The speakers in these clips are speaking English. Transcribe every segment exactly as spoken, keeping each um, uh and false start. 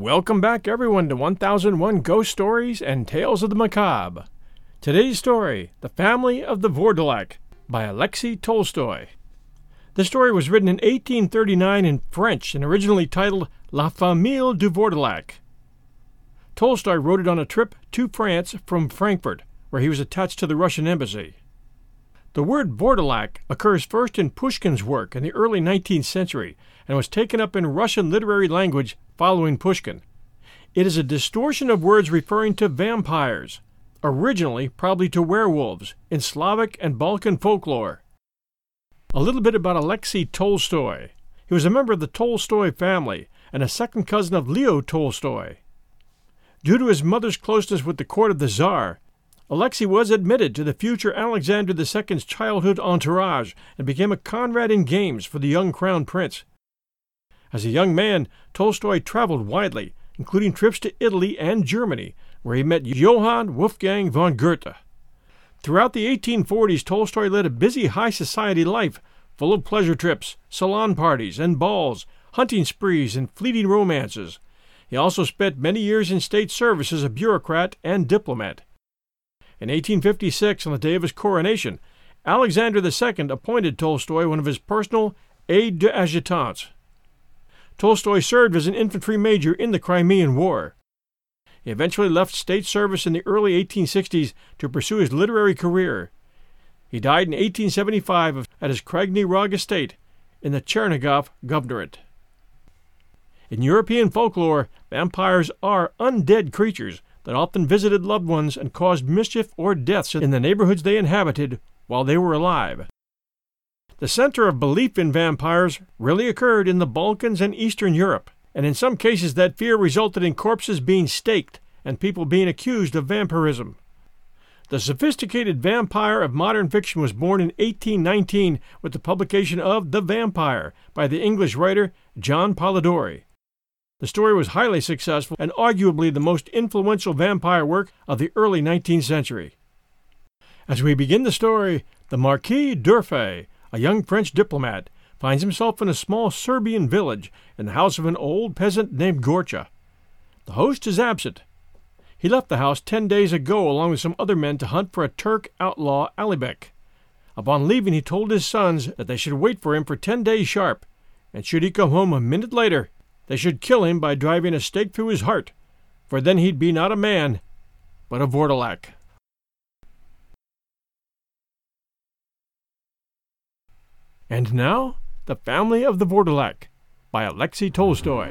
Welcome back, everyone, to one thousand one Ghost Stories and Tales of the Macabre. Today's story, The Family of the Vordelak, by Alexei Tolstoy. The story was written in eighteen thirty-nine in French and originally titled La Famille du Vordelak. Tolstoy wrote it on a trip to France from Frankfurt, where he was attached to the Russian embassy. The word Vordelak occurs first in Pushkin's work in the early nineteenth century and was taken up in Russian literary language following Pushkin. It is a distortion of words referring to vampires, originally probably to werewolves, in Slavic and Balkan folklore. A little bit about Alexei Tolstoy. He was a member of the Tolstoy family and a second cousin of Leo Tolstoy. Due to his mother's closeness with the court of the Tsar, Alexei was admitted to the future Alexander the Second's childhood entourage and became a comrade in games for the young crown prince. As a young man, Tolstoy traveled widely, including trips to Italy and Germany, where he met Johann Wolfgang von Goethe. Throughout the eighteen forties, Tolstoy led a busy high society life, full of pleasure trips, salon parties and balls, hunting sprees and fleeting romances. He also spent many years in state service as a bureaucrat and diplomat. In eighteen fifty-six, on the day of his coronation, Alexander the Second appointed Tolstoy one of his personal aides-d'adjutants. Tolstoy served as an infantry major in the Crimean War. He eventually left state service in the early eighteen sixties to pursue his literary career. He died in eighteen seventy-five at his Kragny Rog estate in the Chernigov Governorate. In European folklore, vampires are undead creatures that often visited loved ones and caused mischief or deaths in the neighborhoods they inhabited while they were alive. The center of belief in vampires really occurred in the Balkans and Eastern Europe, and in some cases that fear resulted in corpses being staked and people being accused of vampirism. The sophisticated vampire of modern fiction was born in eighteen nineteen with the publication of The Vampire by the English writer John Polidori. The story was highly successful and arguably the most influential vampire work of the early nineteenth century. As we begin the story, the Marquis d'Urfé, a young French diplomat, finds himself in a small Serbian village in the house of an old peasant named Gorcha. The host is absent. He left the house ten days ago along with some other men to hunt for a Turk outlaw Alibek. Upon leaving, he told his sons that they should wait for him for ten days sharp, and should he come home a minute later, they should kill him by driving a stake through his heart, for then he'd be not a man, but a Vordelak. And now, The Family of the Vordelak, by Alexei Tolstoy.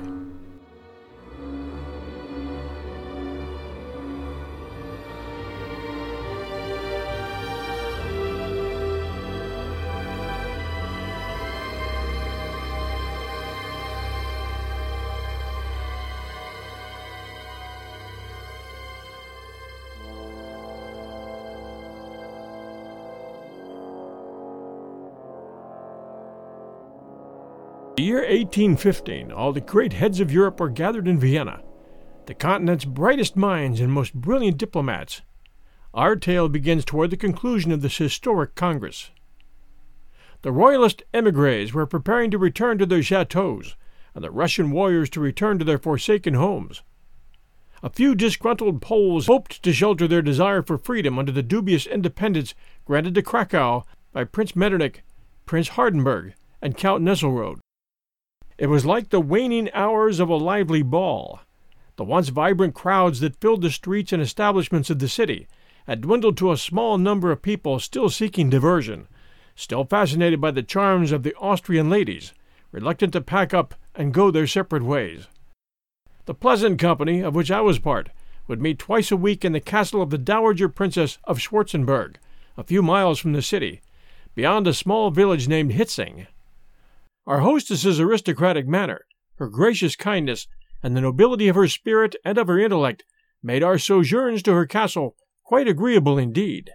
The year eighteen fifteen, all the great heads of Europe were gathered in Vienna, the continent's brightest minds and most brilliant diplomats. Our tale begins toward the conclusion of this historic congress. The royalist émigrés were preparing to return to their chateaux, and the Russian warriors to return to their forsaken homes. A few disgruntled Poles hoped to shelter their desire for freedom under the dubious independence granted to Krakow by Prince Metternich, Prince Hardenberg, and Count Nesselrode. It was like the waning hours of a lively ball. The once vibrant crowds that filled the streets and establishments of the city had dwindled to a small number of people still seeking diversion, still fascinated by the charms of the Austrian ladies, reluctant to pack up and go their separate ways. The pleasant company, of which I was part, would meet twice a week in the castle of the Dowager Princess of Schwarzenberg, a few miles from the city, beyond a small village named Hitzing. Our hostess's aristocratic manner, her gracious kindness, and the nobility of her spirit and of her intellect made our sojourns to her castle quite agreeable indeed.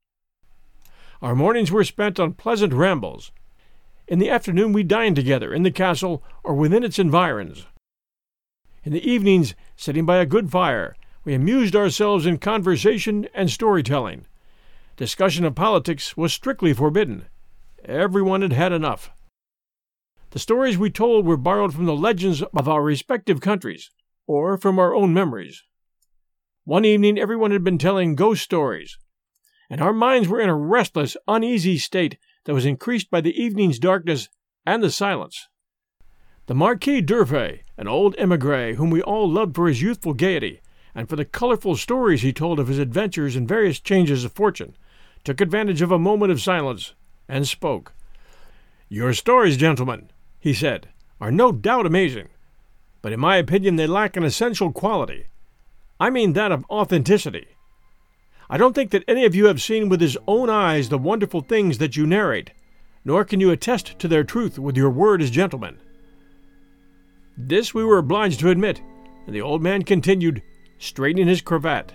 Our mornings were spent on pleasant rambles. In the afternoon we dined together in the castle or within its environs. In the evenings, sitting by a good fire, we amused ourselves in conversation and storytelling. Discussion of politics was strictly forbidden. Everyone had had enough. The stories we told were borrowed from the legends of our respective countries, or from our own memories. One evening everyone had been telling ghost stories, and our minds were in a restless, uneasy state that was increased by the evening's darkness and the silence. The Marquis d'Urfé, an old émigré whom we all loved for his youthful gaiety and for the colorful stories he told of his adventures and various changes of fortune, took advantage of a moment of silence and spoke. "Your stories, gentlemen," he said, "are no doubt amazing, but in my opinion they lack an essential quality. I mean that of authenticity. I don't think that any of you have seen with his own eyes the wonderful things that you narrate, nor can you attest to their truth with your word as gentlemen." This we were obliged to admit, and the old man continued, straightening his cravat.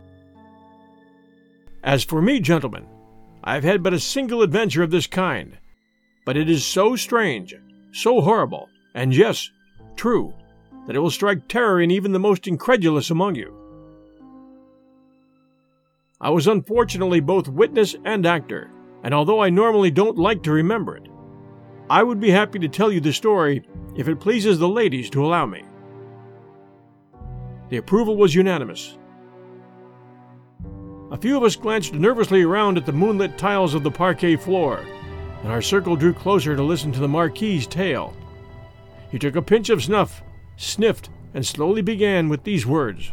"As for me, gentlemen, I have had but a single adventure of this kind, but it is so strange, so horrible, and yes, true, that it will strike terror in even the most incredulous among you. I was unfortunately both witness and actor, and although I normally don't like to remember it, I would be happy to tell you the story if it pleases the ladies to allow me." The approval was unanimous. A few of us glanced nervously around at the moonlit tiles of the parquet floor, and our circle drew closer to listen to the Marquis's tale. He took a pinch of snuff, sniffed, and slowly began with these words.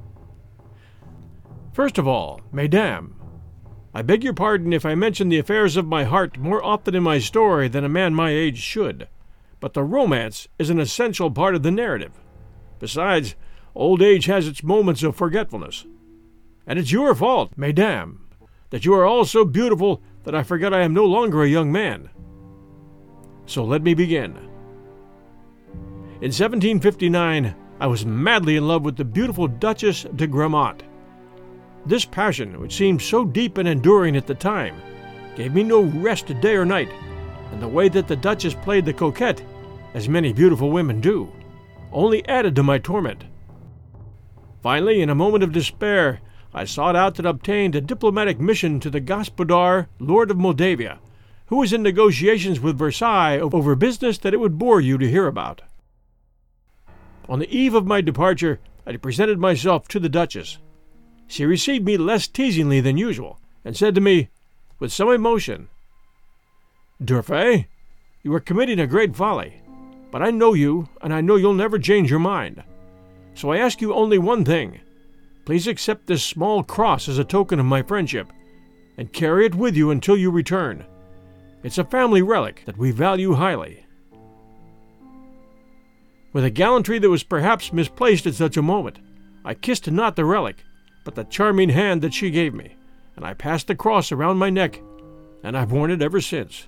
"First of all, mesdames, I beg your pardon if I mention the affairs of my heart more often in my story than a man my age should, but the romance is an essential part of the narrative. Besides, old age has its moments of forgetfulness. And it's your fault, mesdames, that you are all so beautiful that I forget I am no longer a young man. So let me begin. In seventeen fifty-nine, I was madly in love with the beautiful Duchess de Grammont. This passion, which seemed so deep and enduring at the time, gave me no rest day or night, and the way that the Duchess played the coquette, as many beautiful women do, only added to my torment. Finally, in a moment of despair, I sought out and obtained a diplomatic mission to the Gospodar, Lord of Moldavia, who was in negotiations with Versailles over business that it would bore you to hear about. On the eve of my departure, I presented myself to the Duchess. She received me less teasingly than usual, and said to me, with some emotion, "D'Urfé, you are committing a great folly, but I know you, and I know you'll never change your mind. So I ask you only one thing. Please accept this small cross as a token of my friendship, and carry it with you until you return. It's a family relic that we value highly." With a gallantry that was perhaps misplaced at such a moment, I kissed not the relic, but the charming hand that she gave me, and I passed the cross around my neck, and I've worn it ever since.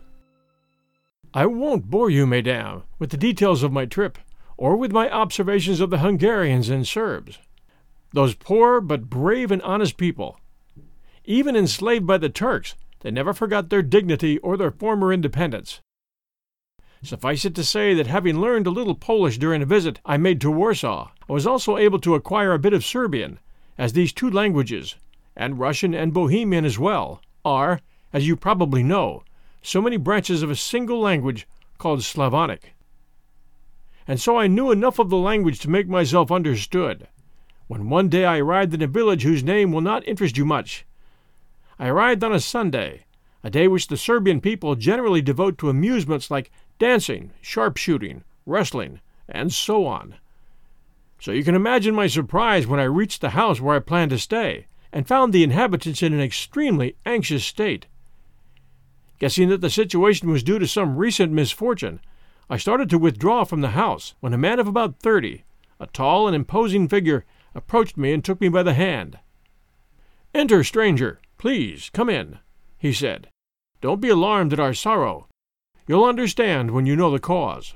I won't bore you, mesdames, with the details of my trip, or with my observations of the Hungarians and Serbs. Those poor but brave and honest people. Even enslaved by the Turks, they never forgot their dignity or their former independence. Suffice it to say that having learned a little Polish during a visit I made to Warsaw, I was also able to acquire a bit of Serbian, as these two languages, and Russian and Bohemian as well, are, as you probably know, so many branches of a single language called Slavonic. And so I knew enough of the language to make myself understood, when one day I arrived in a village whose name will not interest you much. I arrived on a Sunday, a day which the Serbian people generally devote to amusements like dancing, sharpshooting, wrestling, and so on. So you can imagine my surprise when I reached the house where I planned to stay, and found the inhabitants in an extremely anxious state. Guessing that the situation was due to some recent misfortune, I started to withdraw from the house when a man of about thirty, a tall and imposing figure, approached me and took me by the hand. "Enter, stranger, please, come in," he said. "Don't be alarmed at our sorrow. You'll understand when you know the cause."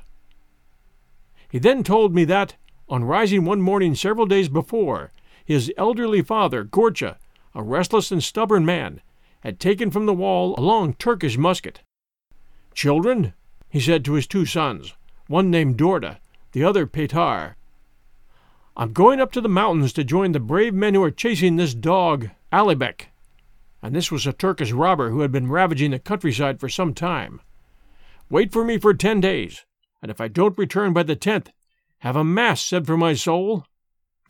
He then told me that, on rising one morning several days before, his elderly father, Gorcha, a restless and stubborn man, had taken from the wall a long Turkish musket. "Children," he said to his two sons, one named Dorda, the other Petar, "I'm going up to the mountains to join the brave men who are chasing this dog, Alibek." And this was a Turkish robber who had been ravaging the countryside for some time. "Wait for me for ten days, and if I don't return by the tenth, have a mass said for my soul,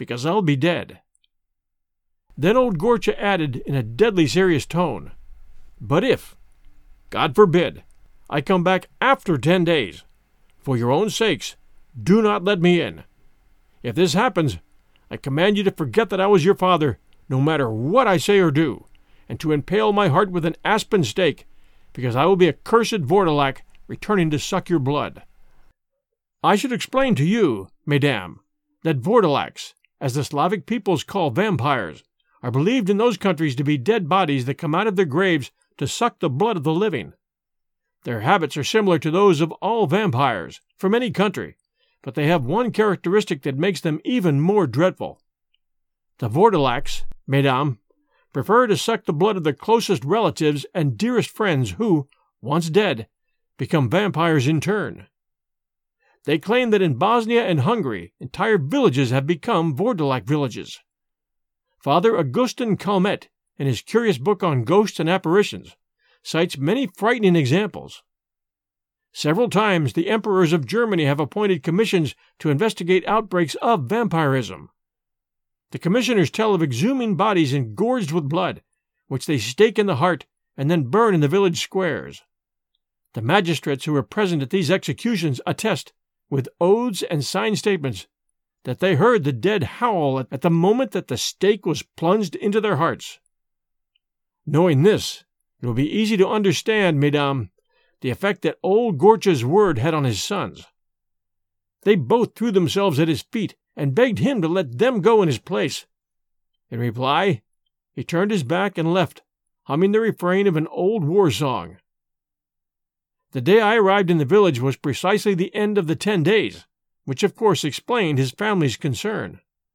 because I'll be dead." Then old Gorcha added in a deadly serious tone, "But if, God forbid, I come back after ten days, for your own sakes, do not let me in. If this happens, I command you to forget that I was your father, no matter what I say or do, and to impale my heart with an aspen stake, because I will be a cursed Vordelak returning to suck your blood. I should explain to you, mesdames, that Vordelaks, as the Slavic peoples call vampires, are believed in those countries to be dead bodies that come out of their graves to suck the blood of the living. Their habits are similar to those of all vampires, from any country, but they have one characteristic that makes them even more dreadful. The Vordelaks, mesdames, prefer to suck the blood of their closest relatives and dearest friends who, once dead, become vampires in turn. They claim that in Bosnia and Hungary, entire villages have become Vordelak villages. Father Augustin Calmet, in his curious book on ghosts and apparitions, cites many frightening examples. Several times the emperors of Germany have appointed commissions to investigate outbreaks of vampirism. The commissioners tell of exhuming bodies engorged with blood, which they stake in the heart and then burn in the village squares. The magistrates who were present at these executions attest, with oaths and signed statements, that they heard the dead howl at the moment that the stake was plunged into their hearts. Knowing this, it will be easy to understand, mesdames, the effect that old Gorcha's word had on his sons. They both threw themselves at his feet and begged him to let them go in his place. In reply, he turned his back and left, humming the refrain of an old war song. The day I arrived in the village was precisely the end of the ten days, which of course explained his family's concern.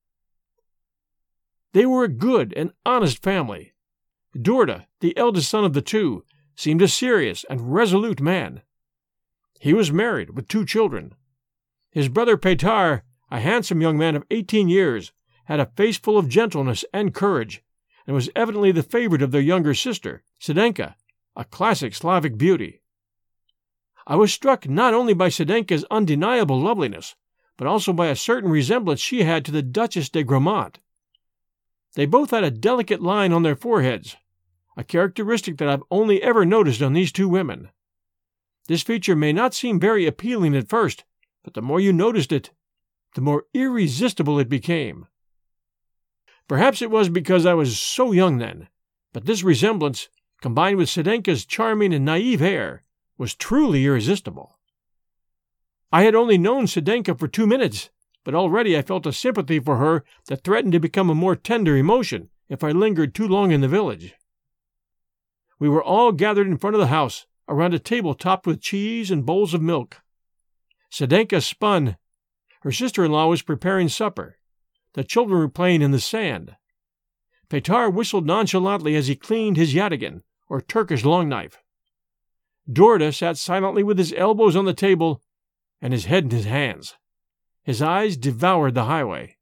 They were a good and honest family. Dorda, the eldest son of the two, seemed a serious and resolute man. He was married with two children. His brother Petar, a handsome young man of eighteen years, had a face full of gentleness and courage, and was evidently the favorite of their younger sister, Sedenka, a classic Slavic beauty. I was struck not only by Sedenka's undeniable loveliness, but also by a certain resemblance she had to the Duchess de Gramont. They both had a delicate line on their foreheads, a characteristic that I've only ever noticed on these two women. This feature may not seem very appealing at first, but the more you noticed it, the more irresistible it became. Perhaps it was because I was so young then, but this resemblance, combined with Sedenka's charming and naive air, was truly irresistible. I had only known Sedenka for two minutes, but already I felt a sympathy for her that threatened to become a more tender emotion if I lingered too long in the village. We were all gathered in front of the house, around a table topped with cheese and bowls of milk. Sedenka spun. Her sister-in-law was preparing supper. The children were playing in the sand. Petar whistled nonchalantly as he cleaned his yataghan, or Turkish long knife. Dorda sat silently with his elbows on the table and his head in his hands. His eyes devoured the highway.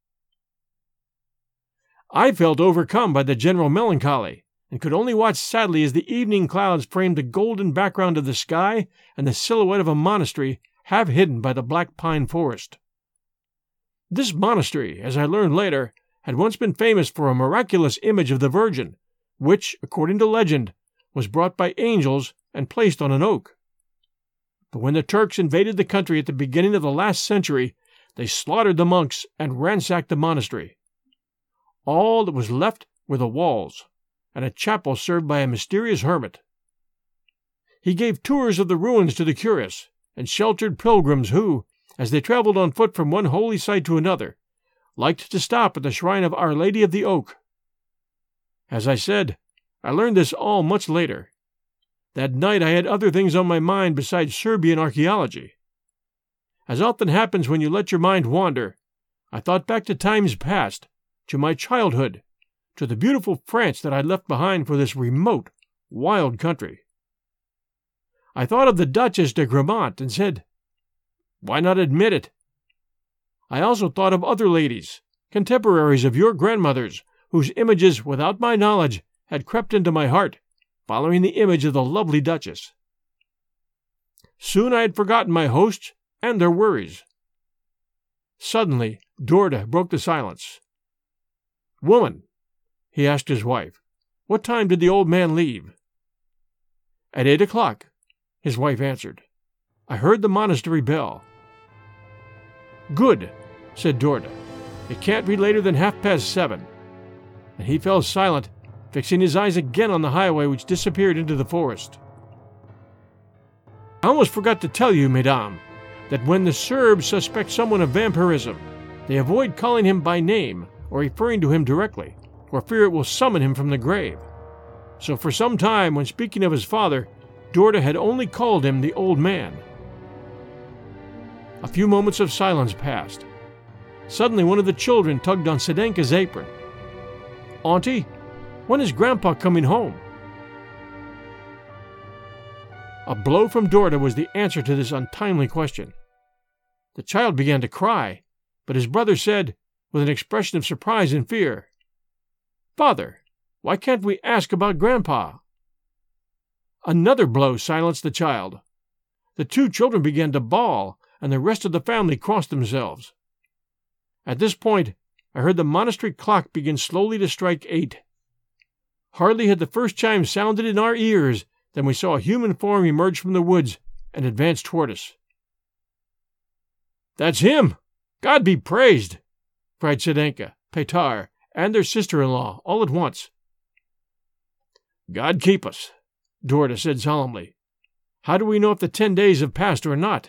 I felt overcome by the general melancholy, and could only watch sadly as the evening clouds framed the golden background of the sky and the silhouette of a monastery half hidden by the black pine forest. This monastery, as I learned later, had once been famous for a miraculous image of the Virgin, which, according to legend, was brought by angels and placed on an oak. But when the Turks invaded the country at the beginning of the last century, they slaughtered the monks and ransacked the monastery. All that was left were the walls, and a chapel served by a mysterious hermit. He gave tours of the ruins to the curious, and sheltered pilgrims who, as they traveled on foot from one holy site to another, liked to stop at the shrine of Our Lady of the Oak. As I said, I learned this all much later. That night I had other things on my mind besides Serbian archaeology. As often happens when you let your mind wander, I thought back to times past, to my childhood, to the beautiful France that I left behind for this remote, wild country. I thought of the Duchess de Gramont and said, why not admit it? I also thought of other ladies, contemporaries of your grandmothers, whose images, without my knowledge, had crept into my heart, following the image of the lovely Duchess. Soon I had forgotten my hosts and their worries. Suddenly, Dorda broke the silence. "Woman," he asked his wife, "what time did the old man leave?" "At eight o'clock," his wife answered. "I heard the monastery bell." "Good," said Dorda. "It can't be later than half past seven." And he fell silent, fixing his eyes again on the highway which disappeared into the forest. "I almost forgot to tell you, mesdames, that when the Serbs suspect someone of vampirism, they avoid calling him by name or referring to him directly, for fear it will summon him from the grave. So for some time, when speaking of his father, Dorda had only called him the old man." A few moments of silence passed. Suddenly one of the children tugged on Sedenka's apron. "Auntie, when is Grandpa coming home?" A blow from Dorda was the answer to this untimely question. The child began to cry, but his brother said, with an expression of surprise and fear, "Father, why can't we ask about Grandpa?" Another blow silenced the child. The two children began to bawl, and the rest of the family crossed themselves. At this point, I heard the monastery clock begin slowly to strike eight. Hardly had the first chime sounded in our ears than we saw a human form emerge from the woods and advance toward us. "That's him! God be praised!" cried Sedenka, Petar, and their sister-in-law all at once. "God keep us," Dorda said solemnly. "How do we know if the ten days have passed or not?"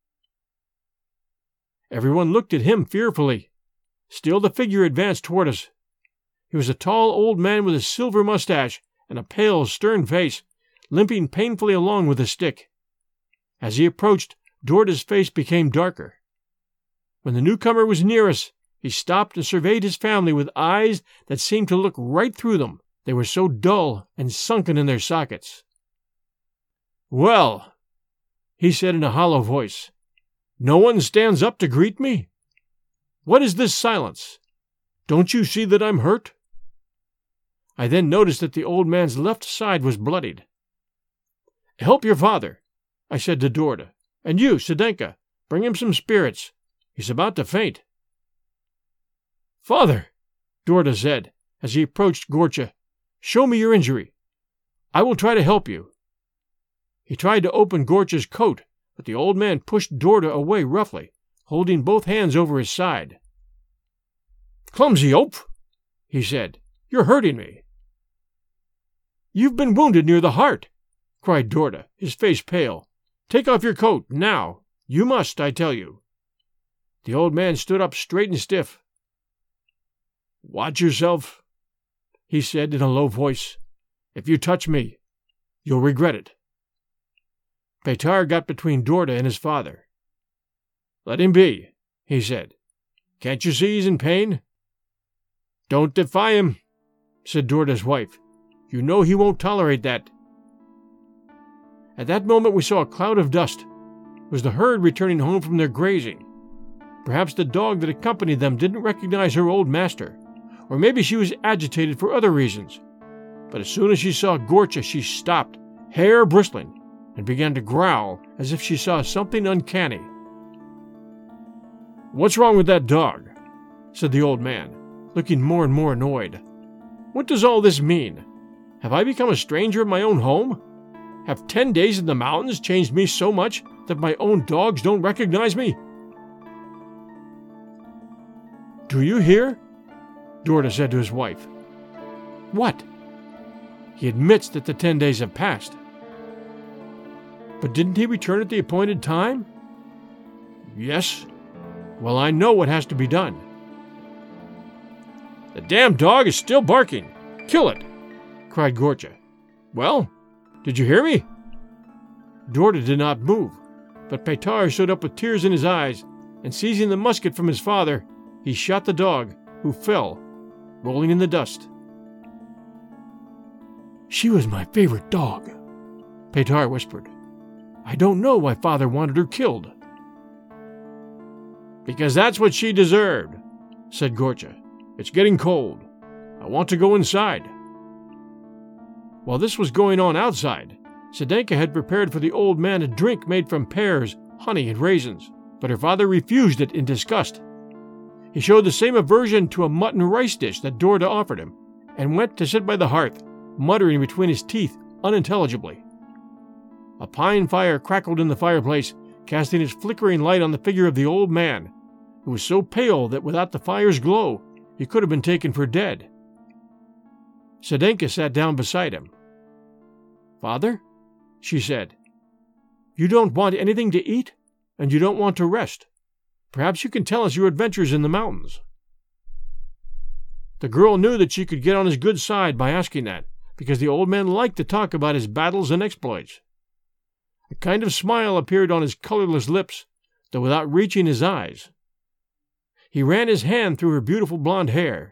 Everyone looked at him fearfully. Still the figure advanced toward us. He was a tall old man with a silver mustache and a pale, stern face, limping painfully along with a stick. As he approached, Dorda's face became darker. When the newcomer was near us, he stopped and surveyed his family with eyes that seemed to look right through them. They were so dull and sunken in their sockets. "Well," he said in a hollow voice, "no one stands up to greet me? What is this silence? Don't you see that I'm hurt?" I then noticed that the old man's left side was bloodied. "Help your father," I said to Dorda. "And you, Sedenka, bring him some spirits. He's about to faint." "Father," Dorda said, as he approached Gorcha, "show me your injury. I will try to help you." He tried to open Gorcha's coat, but the old man pushed Dorda away roughly, holding both hands over his side. "Clumsy oaf," he said. "You're hurting me." "You've been wounded near the heart," cried Dorda, his face pale. "Take off your coat, now. You must, I tell you." The old man stood up straight and stiff. "Watch yourself," he said in a low voice. "If you touch me, you'll regret it." Petar got between Dorda and his father. "Let him be," he said. "Can't you see he's in pain?" "Don't defy him," said Dorda's wife. "You know he won't tolerate that." At that moment we saw a cloud of dust. It was the herd returning home from their grazing. Perhaps the dog that accompanied them didn't recognize her old master, or maybe she was agitated for other reasons. But as soon as she saw Gorcha, she stopped, hair bristling, and began to growl as if she saw something uncanny. "What's wrong with that dog?" said the old man, looking more and more annoyed. "What does all this mean? Have I become a stranger in my own home? Have ten days in the mountains changed me so much that my own dogs don't recognize me?" "Do you hear?" Dorda said to his wife. "What?" "He admits that the ten days have passed." "But didn't he return at the appointed time?" "Yes." "Well, I know what has to be done." "The damn dog is still barking. Kill it!" cried Gorcha. "Well, did you hear me?" Dorda did not move, but Petar stood up with tears in his eyes, and seizing the musket from his father, he shot the dog, who fell, rolling in the dust. "She was my favorite dog," Petar whispered. "I don't know why Father wanted her killed." "Because that's what she deserved," said Gorcha. "It's getting cold. I want to go inside." While this was going on outside, Sedenka had prepared for the old man a drink made from pears, honey, and raisins, but her father refused it in disgust. He showed the same aversion to a mutton rice dish that Dorda offered him, and went to sit by the hearth, muttering between his teeth unintelligibly. A pine fire crackled in the fireplace, casting its flickering light on the figure of the old man, who was so pale that without the fire's glow he could have been taken for dead. Sedenka sat down beside him. "Father," she said, "you don't want anything to eat, and you don't want to rest. Perhaps you can tell us your adventures in the mountains." The girl knew that she could get on his good side by asking that, because the old man liked to talk about his battles and exploits. A kind of smile appeared on his colorless lips, though without reaching his eyes. He ran his hand through her beautiful blonde hair.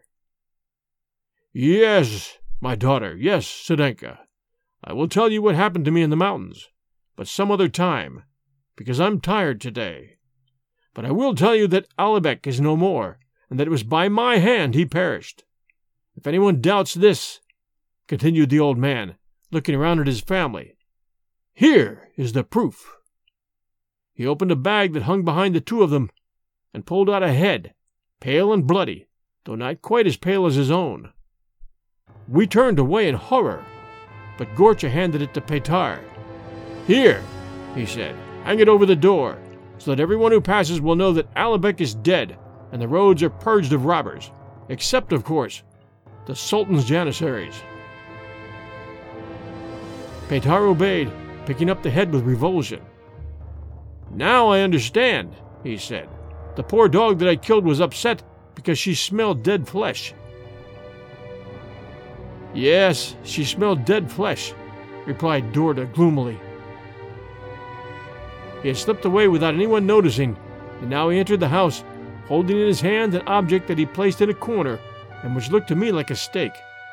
"Yes, my daughter, yes, Sedenka. I will tell you what happened to me in the mountains, but some other time, because I'm tired today. But I will tell you that Alibek is no more, and that it was by my hand he perished. If anyone doubts this," continued the old man, looking around at his family, "here is the proof." He opened a bag that hung behind the two of them, and pulled out a head, pale and bloody, though not quite as pale as his own. We turned away in horror, but Gorcha handed it to Petar. "Here," he said, "hang it over the door, so that everyone who passes will know that Alibek is dead, and the roads are purged of robbers, except, of course, the Sultan's Janissaries." Petar obeyed, picking up the head with revulsion. "Now I understand," he said. "The poor dog that I killed was upset because she smelled dead flesh." "Yes, she smelled dead flesh," replied Dorda gloomily. He had slipped away without anyone noticing, and now he entered the house, holding in his hand an object that he placed in a corner, and which looked to me like a stake.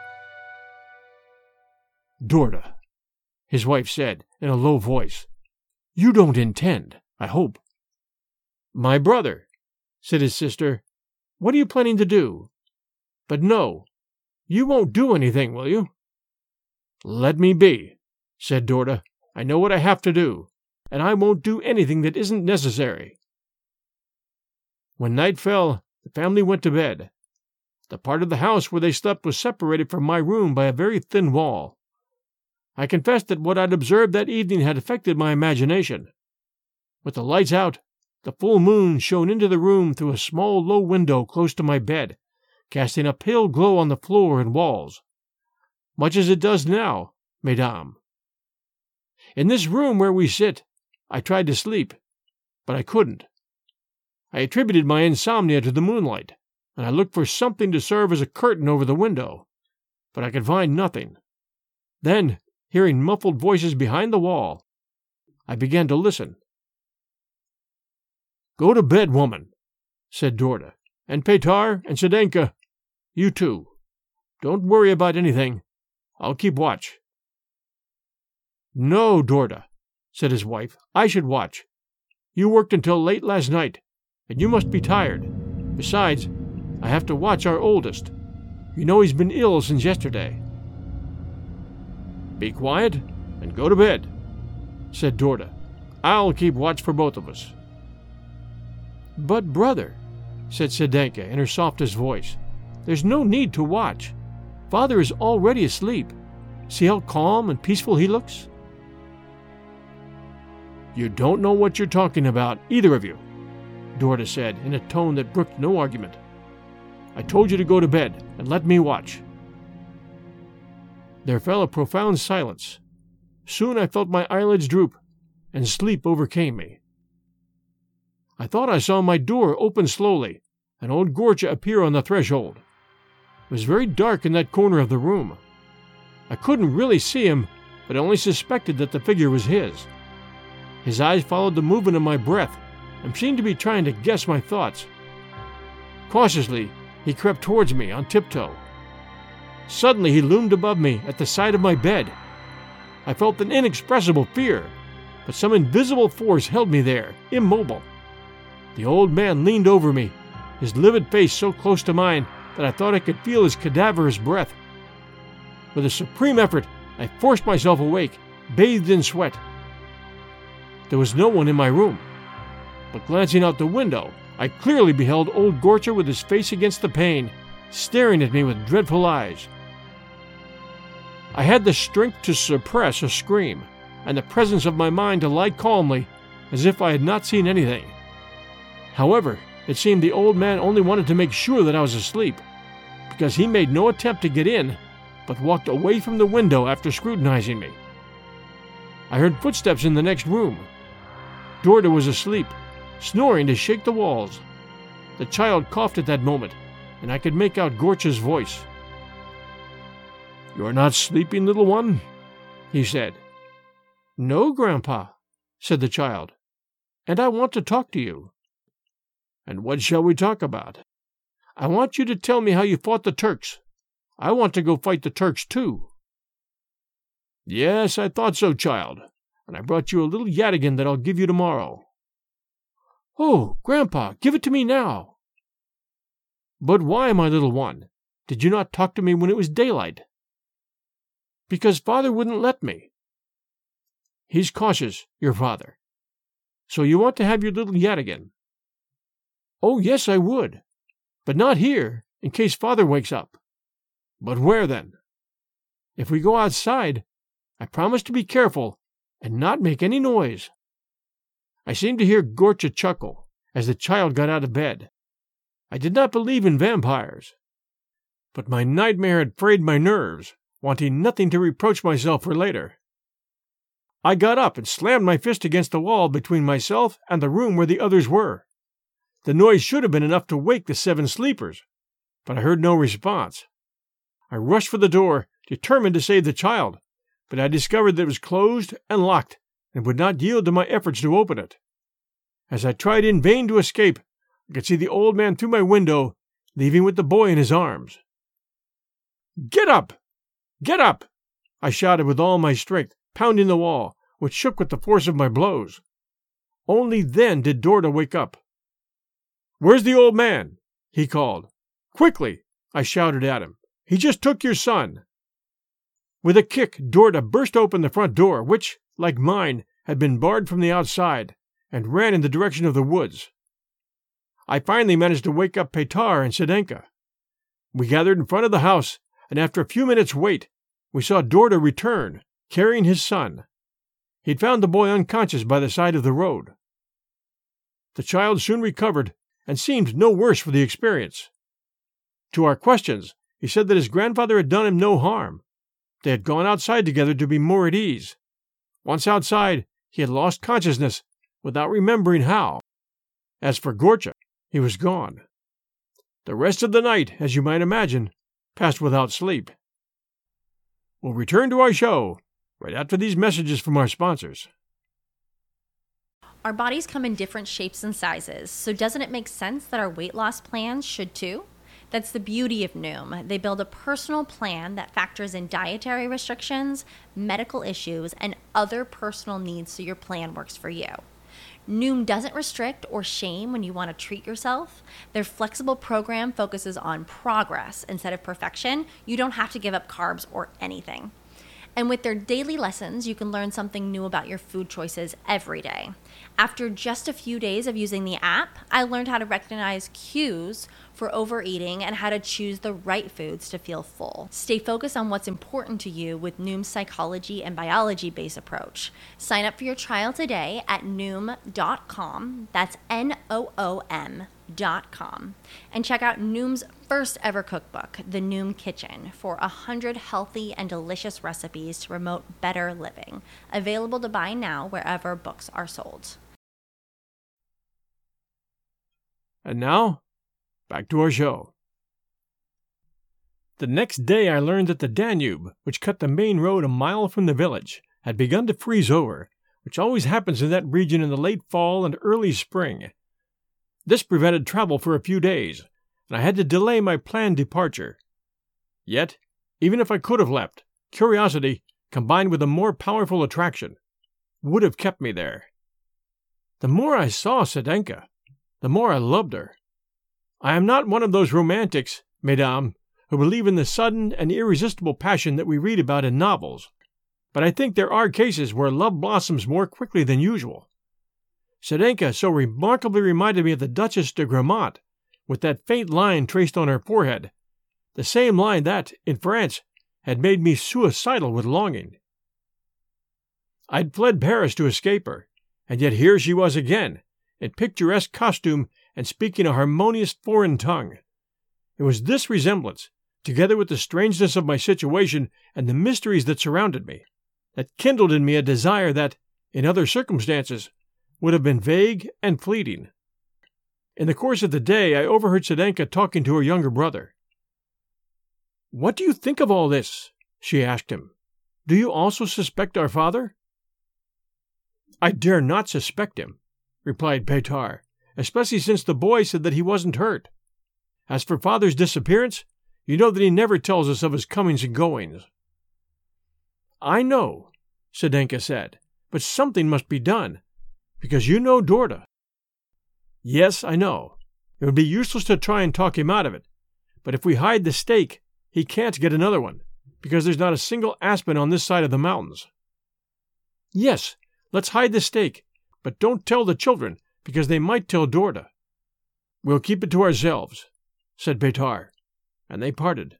"Dorda," his wife said in a low voice, "you don't intend, I hope." "My brother," said his sister, "what are you planning to do? But no, you won't do anything, will you?" "Let me be," said Dorda. "I know what I have to do, and I won't do anything that isn't necessary." When night fell, the family went to bed. The part of the house where they slept was separated from my room by a very thin wall. I confessed that what I'd observed that evening had affected my imagination. With the lights out, the full moon shone into the room through a small low window close to my bed, casting a pale glow on the floor and walls, much as it does now, mesdames. In this room where we sit, I tried to sleep, but I couldn't. I attributed my insomnia to the moonlight, and I looked for something to serve as a curtain over the window, but I could find nothing. Then, hearing muffled voices behind the wall, I began to listen. "Go to bed, woman," said Dorda, "and Petar and Sedenka, you too. Don't worry about anything. I'll keep watch." "No, Dorda," said his wife, "I should watch. You worked until late last night, and you must be tired. Besides, I have to watch our oldest. You know he's been ill since yesterday." "Be quiet and go to bed," said Dorda. "I'll keep watch for both of us." "But, brother," said Sedenka in her softest voice, "there's no need to watch. Father is already asleep. See how calm and peaceful he looks." "You don't know what you're talking about, either of you," Dorda said in a tone that brooked no argument. "I told you to go to bed and let me watch." There fell a profound silence. Soon I felt my eyelids droop, and sleep overcame me. I thought I saw my door open slowly, and old Gorcha appear on the threshold. It was very dark in that corner of the room. I couldn't really see him, but I only suspected that the figure was his. His eyes followed the movement of my breath, and seemed to be trying to guess my thoughts. Cautiously, he crept towards me on tiptoe. Suddenly he loomed above me at the side of my bed. I felt an inexpressible fear, but some invisible force held me there, immobile. The old man leaned over me, his livid face so close to mine that I thought I could feel his cadaverous breath. With a supreme effort, I forced myself awake, bathed in sweat. There was no one in my room, but glancing out the window, I clearly beheld old Gorcha with his face against the pane, staring at me with dreadful eyes. I had the strength to suppress a scream, and the presence of my mind to lie calmly, as if I had not seen anything. However, it seemed the old man only wanted to make sure that I was asleep, because he made no attempt to get in, but walked away from the window after scrutinizing me. I heard footsteps in the next room. Dorda was asleep, snoring to shake the walls. The child coughed at that moment, and I could make out Gorcha's voice. "You are not sleeping, little one?" he said. "No, Grandpa," said the child, "and I want to talk to you." "And what shall we talk about?" "I want you to tell me how you fought the Turks. I want to go fight the Turks, too." "Yes, I thought so, child, and I brought you a little yataghan that I'll give you tomorrow." "Oh, Grandpa, give it to me now." "But why, my little one? Did you not talk to me when it was daylight?" "Because Father wouldn't let me." "He's cautious, your father. So you want to have your little yataghan?" "Oh, yes, I would. But not here, in case Father wakes up." "But where, then?" "If we go outside, I promise to be careful and not make any noise." I seemed to hear Gorcha chuckle as the child got out of bed. I did not believe in vampires, but my nightmare had frayed my nerves, wanting nothing to reproach myself for later. I got up and slammed my fist against the wall between myself and the room where the others were. The noise should have been enough to wake the seven sleepers, but I heard no response. I rushed for the door, determined to save the child, but I discovered that it was closed and locked, and would not yield to my efforts to open it. As I tried in vain to escape, I could see the old man through my window, leaving with the boy in his arms. "Get up! Get up!" I shouted with all my strength, pounding the wall, which shook with the force of my blows. Only then did Dorda wake up. "Where's the old man?" he called. "Quickly!" I shouted at him. "He just took your son." With a kick, Dorda burst open the front door, which, like mine, had been barred from the outside, and ran in the direction of the woods. I finally managed to wake up Petar and Sedenka. We gathered in front of the house, and after a few minutes' wait, we saw Dorda return, carrying his son. He'd found the boy unconscious by the side of the road. The child soon recovered, and seemed no worse for the experience. To our questions, he said that his grandfather had done him no harm. They had gone outside together to be more at ease. Once outside, he had lost consciousness without remembering how. As for Gorcha, he was gone. The rest of the night, as you might imagine, passed without sleep. We'll return to our show right after these messages from our sponsors. Our bodies come in different shapes and sizes, so doesn't it make sense that our weight loss plans should too? That's the beauty of Noom. They build a personal plan that factors in dietary restrictions, medical issues, and other personal needs so your plan works for you. Noom doesn't restrict or shame when you want to treat yourself. Their flexible program focuses on progress instead of perfection. You don't have to give up carbs or anything. And with their daily lessons, you can learn something new about your food choices every day. After just a few days of using the app, I learned how to recognize cues for overeating and how to choose the right foods to feel full. Stay focused on what's important to you with Noom's psychology and biology-based approach. Sign up for your trial today at noom dot com. That's N O O M dot com. And check out Noom's first ever cookbook, The Noom Kitchen, for one hundred healthy and delicious recipes to promote better living. Available to buy now wherever books are sold. And now, back to our show. The next day I learned that the Danube, which cut the main road a mile from the village, had begun to freeze over, which always happens in that region in the late fall and early spring. This prevented travel for a few days, and I had to delay my planned departure. Yet, even if I could have left, curiosity, combined with a more powerful attraction, would have kept me there. The more I saw Sedenka, the more I loved her. I am not one of those romantics, mesdames, who believe in the sudden and irresistible passion that we read about in novels, but I think there are cases where love blossoms more quickly than usual. Sedenka so remarkably reminded me of the Duchess de Gramont, with that faint line traced on her forehead, the same line that, in France, had made me suicidal with longing. I'd fled Paris to escape her, and yet here she was again, in picturesque costume and speaking a harmonious foreign tongue. It was this resemblance, together with the strangeness of my situation and the mysteries that surrounded me, that kindled in me a desire that, in other circumstances, would have been vague and fleeting. In the course of the day, I overheard Sedenka talking to her younger brother. "What do you think of all this?" she asked him. "Do you also suspect our father?" "I dare not suspect him," replied Pétard, "especially since the boy said that he wasn't hurt. As for father's disappearance, you know that he never tells us of his comings and goings." "I know," Sedenka said, "but something must be done, because you know Dorda." "Yes, I know. It would be useless to try and talk him out of it, but if we hide the stake, he can't get another one, because there's not a single aspen on this side of the mountains." "Yes, let's hide the stake, but don't tell the children, because they might tell Dorda." "We'll keep it to ourselves," said Pétard, and they parted.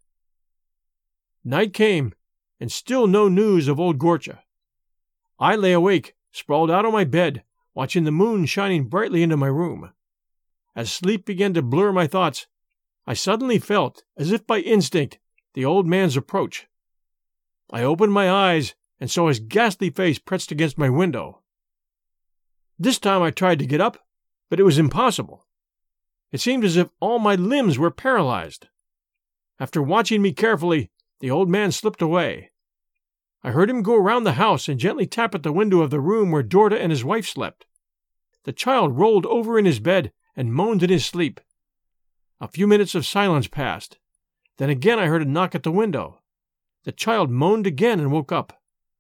Night came, and still no news of old Gorcha. I lay awake, sprawled out on my bed, watching the moon shining brightly into my room. As sleep began to blur my thoughts, I suddenly felt, as if by instinct, the old man's approach. I opened my eyes and saw his ghastly face pressed against my window. This time I tried to get up, but it was impossible. It seemed as if all my limbs were paralyzed. After watching me carefully, the old man slipped away. I heard him go around the house and gently tap at the window of the room where Dorda and his wife slept. The child rolled over in his bed and moaned in his sleep. A few minutes of silence passed. Then again I heard a knock at the window. The child moaned again and woke up.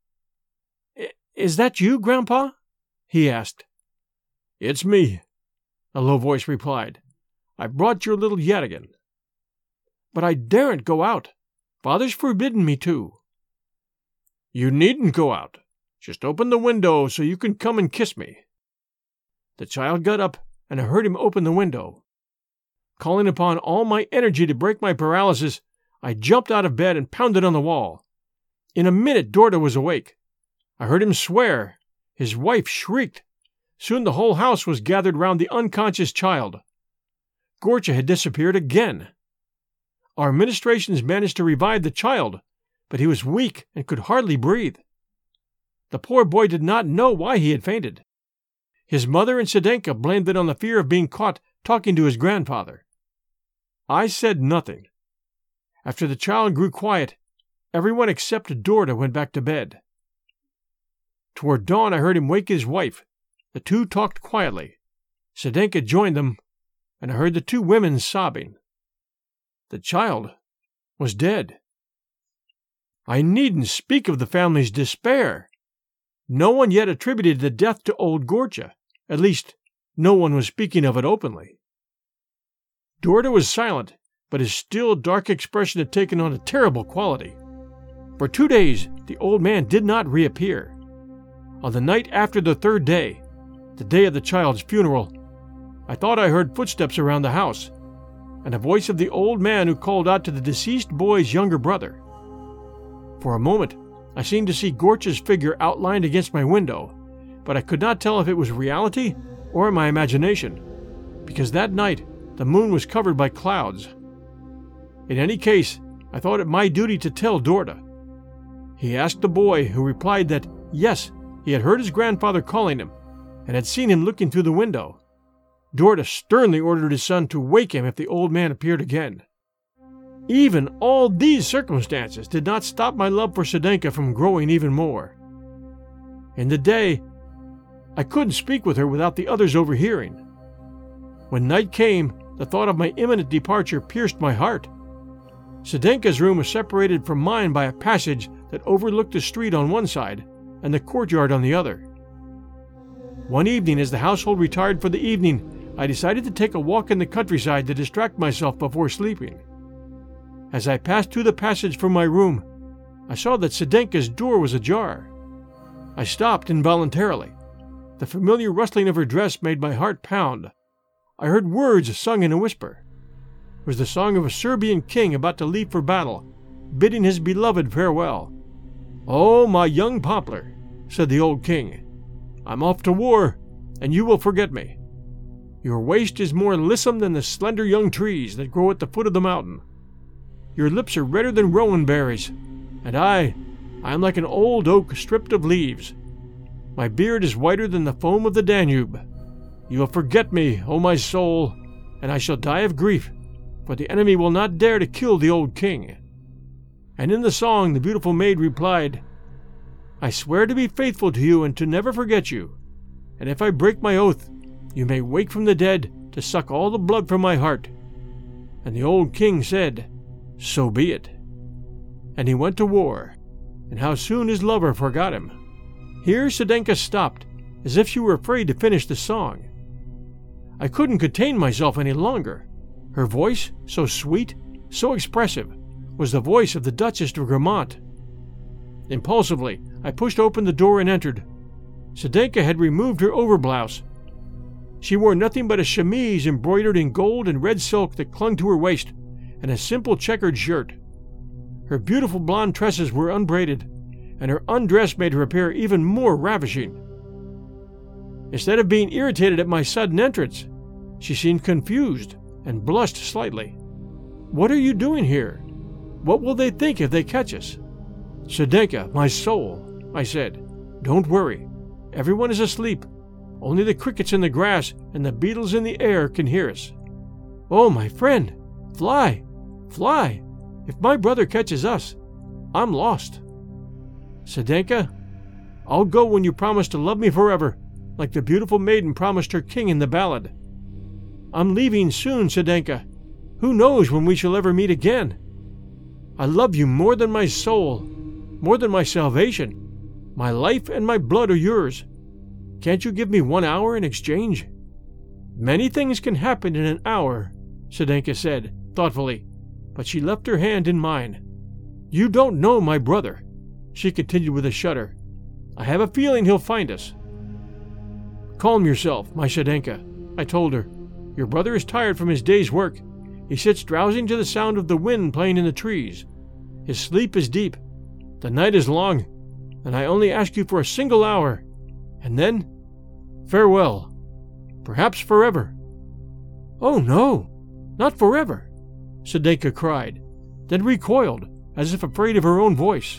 "Is that you, Grandpa?" he asked. "It's me," a low voice replied. "I brought your little Yadigan." "But I daren't go out. Father's forbidden me to." "You needn't go out. Just open the window so you can come and kiss me." The child got up, and I heard him open the window. Calling upon all my energy to break my paralysis, I jumped out of bed and pounded on the wall. In a minute Dorda was awake. I heard him swear. His wife shrieked. Soon the whole house was gathered round the unconscious child. Gorcha had disappeared again. Our ministrations managed to revive the child, but he was weak and could hardly breathe. The poor boy did not know why he had fainted. His mother and Sedenka blamed it on the fear of being caught talking to his grandfather. I said nothing. After the child grew quiet, everyone except Dorda went back to bed. Toward dawn I heard him wake his wife. The two talked quietly. Sedenka joined them, and I heard the two women sobbing. The child was dead. I needn't speak of the family's despair. No one yet attributed the death to old Gorcha. At least, no one was speaking of it openly. Dorda was silent, but his still, dark expression had taken on a terrible quality. For two days, the old man did not reappear. On the night after the third day, the day of the child's funeral, I thought I heard footsteps around the house, and a voice of the old man who called out to the deceased boy's younger brother. For a moment, I seemed to see Gorcha's figure outlined against my window, but I could not tell if it was reality or my imagination, because that night the moon was covered by clouds. In any case, I thought it my duty to tell Dorda. He asked the boy, who replied that, yes, he had heard his grandfather calling him, and had seen him looking through the window. Dorda sternly ordered his son to wake him if the old man appeared again. Even all these circumstances did not stop my love for Sedenka from growing even more. In the day, I couldn't speak with her without the others overhearing. When night came, the thought of my imminent departure pierced my heart. Sedenka's room was separated from mine by a passage that overlooked the street on one side and the courtyard on the other. One evening, as the household retired for the evening, I decided to take a walk in the countryside to distract myself before sleeping. As I passed through the passage from my room, I saw that Sedenka's door was ajar. I stopped involuntarily. The familiar rustling of her dress made my heart pound. I heard words sung in a whisper. It was the song of a Serbian king about to leave for battle, bidding his beloved farewell. "Oh, my young poplar," said the old king, "I'm off to war, and you will forget me. Your waist is more lissom than the slender young trees that grow at the foot of the mountain. Your lips are redder than rowan berries, and I, I am like an old oak stripped of leaves. My beard is whiter than the foam of the Danube. You will forget me, O my soul, and I shall die of grief, for the enemy will not dare to kill the old king." And in the song the beautiful maid replied, "I swear to be faithful to you and to never forget you, and if I break my oath, you may wake from the dead to suck all the blood from my heart." And the old king said, "So be it." And he went to war, and how soon his lover forgot him. Here Sedenka stopped, as if she were afraid to finish the song. I couldn't contain myself any longer. Her voice, so sweet, so expressive, was the voice of the Duchess de Gramont. Impulsively, I pushed open the door and entered. Sedenka had removed her overblouse. She wore nothing but a chemise embroidered in gold and red silk that clung to her waist, and a simple checkered shirt. Her beautiful blonde tresses were unbraided, and her undress made her appear even more ravishing. Instead of being irritated at my sudden entrance, she seemed confused and blushed slightly. "What are you doing here? What will they think if they catch us?" "Sedenka, my soul," I said, "don't worry. Everyone is asleep. Only the crickets in the grass and the beetles in the air can hear us." "Oh, my friend, fly, fly. If my brother catches us, I'm lost." "Sedenka, I'll go when you promise to love me forever, like the beautiful maiden promised her king in the ballad. I'm leaving soon, Sedenka. Who knows when we shall ever meet again? I love you more than my soul, more than my salvation. My life and my blood are yours. Can't you give me one hour in exchange?" "Many things can happen in an hour," Sedenka said, thoughtfully, but she left her hand in mine. "You don't know my brother," she continued with a shudder. "I have a feeling he'll find us." "Calm yourself, my Sedenka," I told her. "Your brother is tired from his day's work. He sits drowsing to the sound of the wind playing in the trees. His sleep is deep. The night is long, and I only ask you for a single hour, and then farewell, perhaps forever." "Oh, no, not forever," Sedenka cried, then recoiled, as if afraid of her own voice.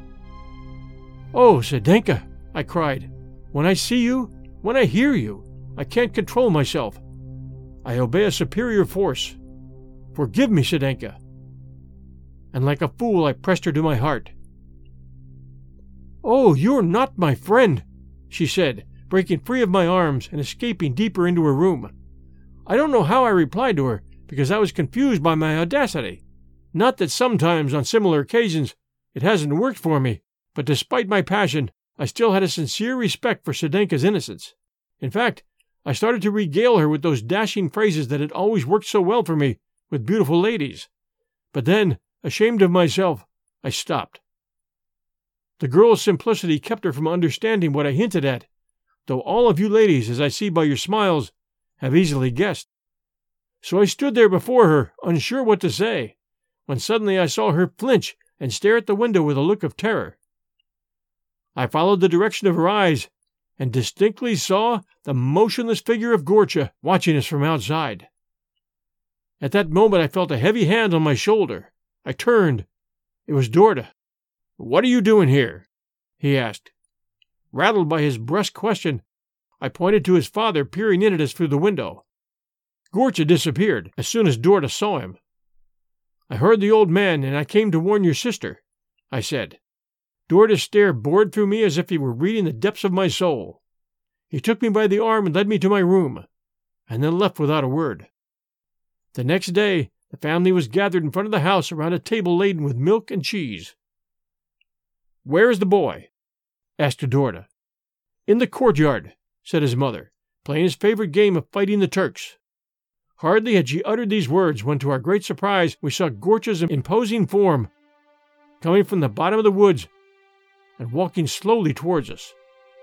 "Oh, Sedenka," I cried, "when I see you, when I hear you, I can't control myself. I obey a superior force. Forgive me, Sedenka." And like a fool I pressed her to my heart. "Oh, you're not my friend," she said, breaking free of my arms and escaping deeper into her room. I don't know how I replied to her, because I was confused by my audacity. Not that sometimes, on similar occasions, it hasn't worked for me, but despite my passion, I still had a sincere respect for Sedenka's innocence. In fact, I started to regale her with those dashing phrases that had always worked so well for me with beautiful ladies. But then, ashamed of myself, I stopped. The girl's simplicity kept her from understanding what I hinted at, though all of you ladies, as I see by your smiles, have easily guessed. So I stood there before her, unsure what to say, when suddenly I saw her flinch and stare at the window with a look of terror. I followed the direction of her eyes, and distinctly saw the motionless figure of Gorcha watching us from outside. At that moment I felt a heavy hand on my shoulder. I turned. It was Dorda. "What are you doing here?" he asked. Rattled by his brusque question, I pointed to his father peering in at us through the window. Gorcha disappeared as soon as Dorda saw him. "I heard the old man, and I came to warn your sister," I said. Dorda's stare bored through me as if he were reading the depths of my soul. He took me by the arm and led me to my room, and then left without a word. The next day, the family was gathered in front of the house around a table laden with milk and cheese. "Where is the boy?" asked Dorda. "In the courtyard," said his mother, "playing his favorite game of fighting the Turks." Hardly had she uttered these words when, to our great surprise, we saw Gorcha's imposing form coming from the bottom of the woods and walking slowly towards us.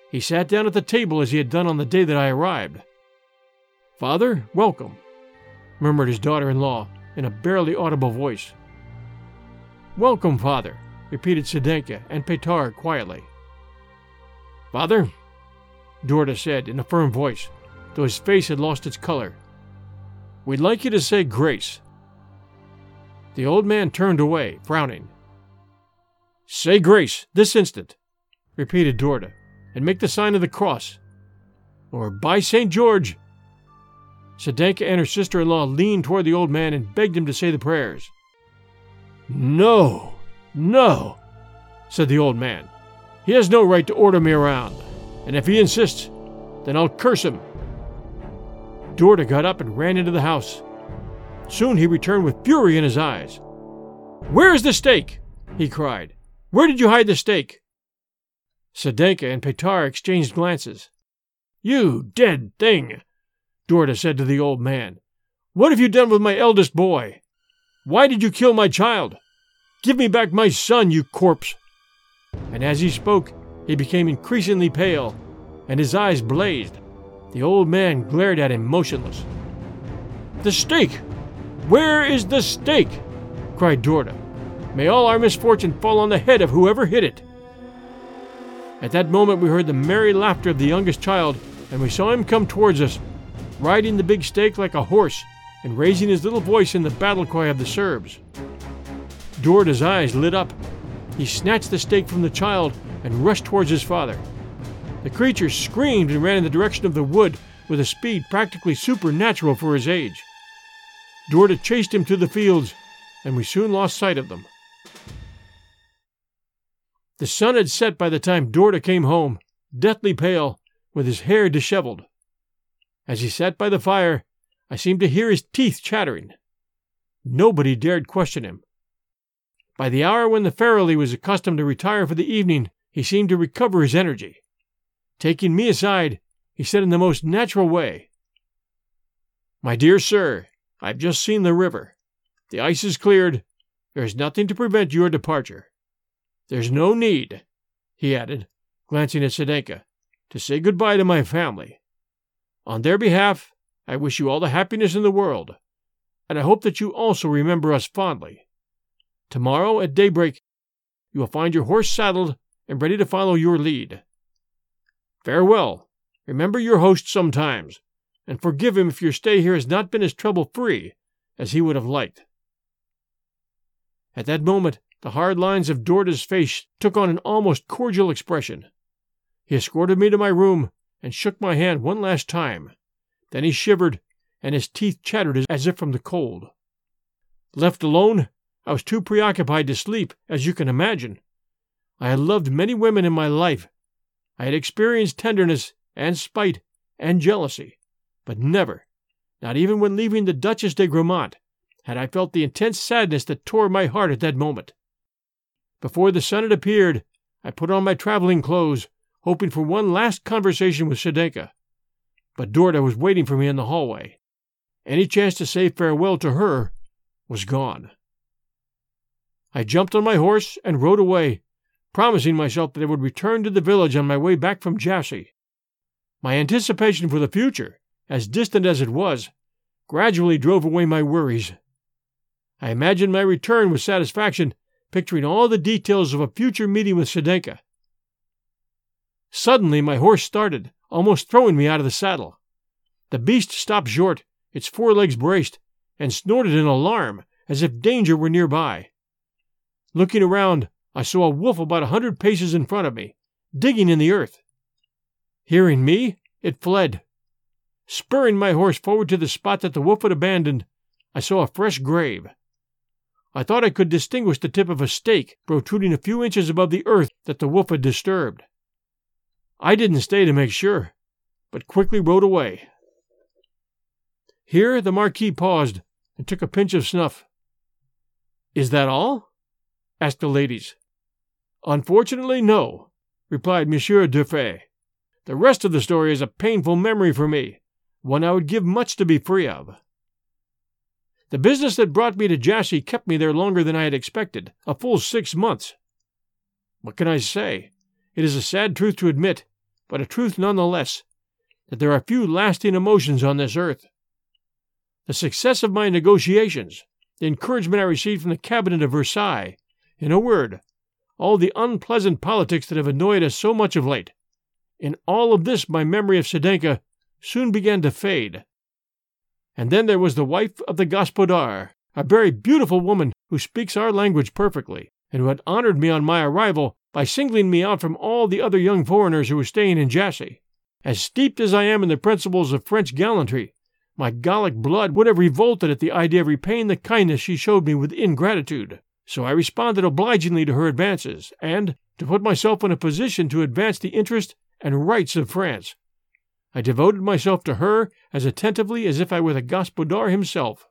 He sat down at the table as he had done on the day that I arrived. "Father, welcome," murmured his daughter-in-law in a barely audible voice. "Welcome, father," repeated Sedenka and Petar quietly. "Father," Dorda said in a firm voice, though his face had lost its color, "we'd like you to say grace." The old man turned away, frowning. "Say grace, this instant," repeated Dorda, "and make the sign of the cross. Or by Saint George—" Sedenka and her sister-in-law leaned toward the old man and begged him to say the prayers. "No, no," said the old man. "He has no right to order me around, and if he insists, then I'll curse him." Dorda got up and ran into the house. Soon he returned with fury in his eyes. "Where is the steak?" he cried. "Where did you hide the steak?" Sedenka and Petar exchanged glances. "You dead thing," Dorda said to the old man. "What have you done with my eldest boy? Why did you kill my child? Give me back my son, you corpse!" And as he spoke, he became increasingly pale, and his eyes blazed. The old man glared at him motionless. "The steak! Where is the steak?" cried Dorda. "May all our misfortune fall on the head of whoever hid it." At that moment we heard the merry laughter of the youngest child, and we saw him come towards us, riding the big steak like a horse and raising his little voice in the battle cry of the Serbs. Dorda's eyes lit up. He snatched the steak from the child and rushed towards his father. The creature screamed and ran in the direction of the wood with a speed practically supernatural for his age. Dorda chased him to the fields, and we soon lost sight of them. The sun had set by the time Dorda came home, deathly pale, with his hair disheveled. As he sat by the fire, I seemed to hear his teeth chattering. Nobody dared question him. By the hour when the Farrelly was accustomed to retire for the evening, he seemed to recover his energy. Taking me aside, he said in the most natural way, "My dear sir, I've just seen the river. The ice is cleared. There is nothing to prevent your departure. There's no need," he added, glancing at Sedenka, "to say goodbye to my family. On their behalf, I wish you all the happiness in the world, and I hope that you also remember us fondly. Tomorrow at daybreak, you will find your horse saddled and ready to follow your lead. Farewell. Remember your host sometimes, and forgive him if your stay here has not been as trouble-free as he would have liked." At that moment, the hard lines of Dorda's face took on an almost cordial expression. He escorted me to my room and shook my hand one last time. Then he shivered, and his teeth chattered as if from the cold. Left alone, I was too preoccupied to sleep, as you can imagine. I had loved many women in my life. I had experienced tenderness and spite and jealousy, but never, not even when leaving the Duchess de Gramont, had I felt the intense sadness that tore my heart at that moment. Before the sun had appeared, I put on my traveling clothes, hoping for one last conversation with Sedenka. But Dorda was waiting for me in the hallway. Any chance to say farewell to her was gone. I jumped on my horse and rode away, promising myself that I would return to the village on my way back from Jassy. My anticipation for the future, as distant as it was, gradually drove away my worries. I imagined my return with satisfaction, picturing all the details of a future meeting with Sedenka. Suddenly my horse started, almost throwing me out of the saddle. The beast stopped short, its forelegs braced, and snorted in alarm, as if danger were nearby. Looking around, I saw a wolf about a hundred paces in front of me, digging in the earth. Hearing me, it fled. Spurring my horse forward to the spot that the wolf had abandoned, I saw a fresh grave. I thought I could distinguish the tip of a stake protruding a few inches above the earth that the wolf had disturbed. I didn't stay to make sure, but quickly rode away. Here the Marquis paused and took a pinch of snuff. "Is that all?" asked the ladies. "Unfortunately, no," replied Monsieur Durfay. "The rest of the story is a painful memory for me, one I would give much to be free of. The business that brought me to Jassy kept me there longer than I had expected, a full six months. What can I say? It is a sad truth to admit, but a truth none the less, that there are few lasting emotions on this earth. The success of my negotiations, the encouragement I received from the cabinet of Versailles, in a word, all the unpleasant politics that have annoyed us so much of late, in all of this my memory of Sedenka soon began to fade. And then there was the wife of the Gospodar, a very beautiful woman who speaks our language perfectly, and who had honored me on my arrival by singling me out from all the other young foreigners who were staying in Jassy. As steeped as I am in the principles of French gallantry, my Gallic blood would have revolted at the idea of repaying the kindness she showed me with ingratitude. So I responded obligingly to her advances, and, to put myself in a position to advance the interest and rights of France, I devoted myself to her as attentively as if I were the Gospodar himself.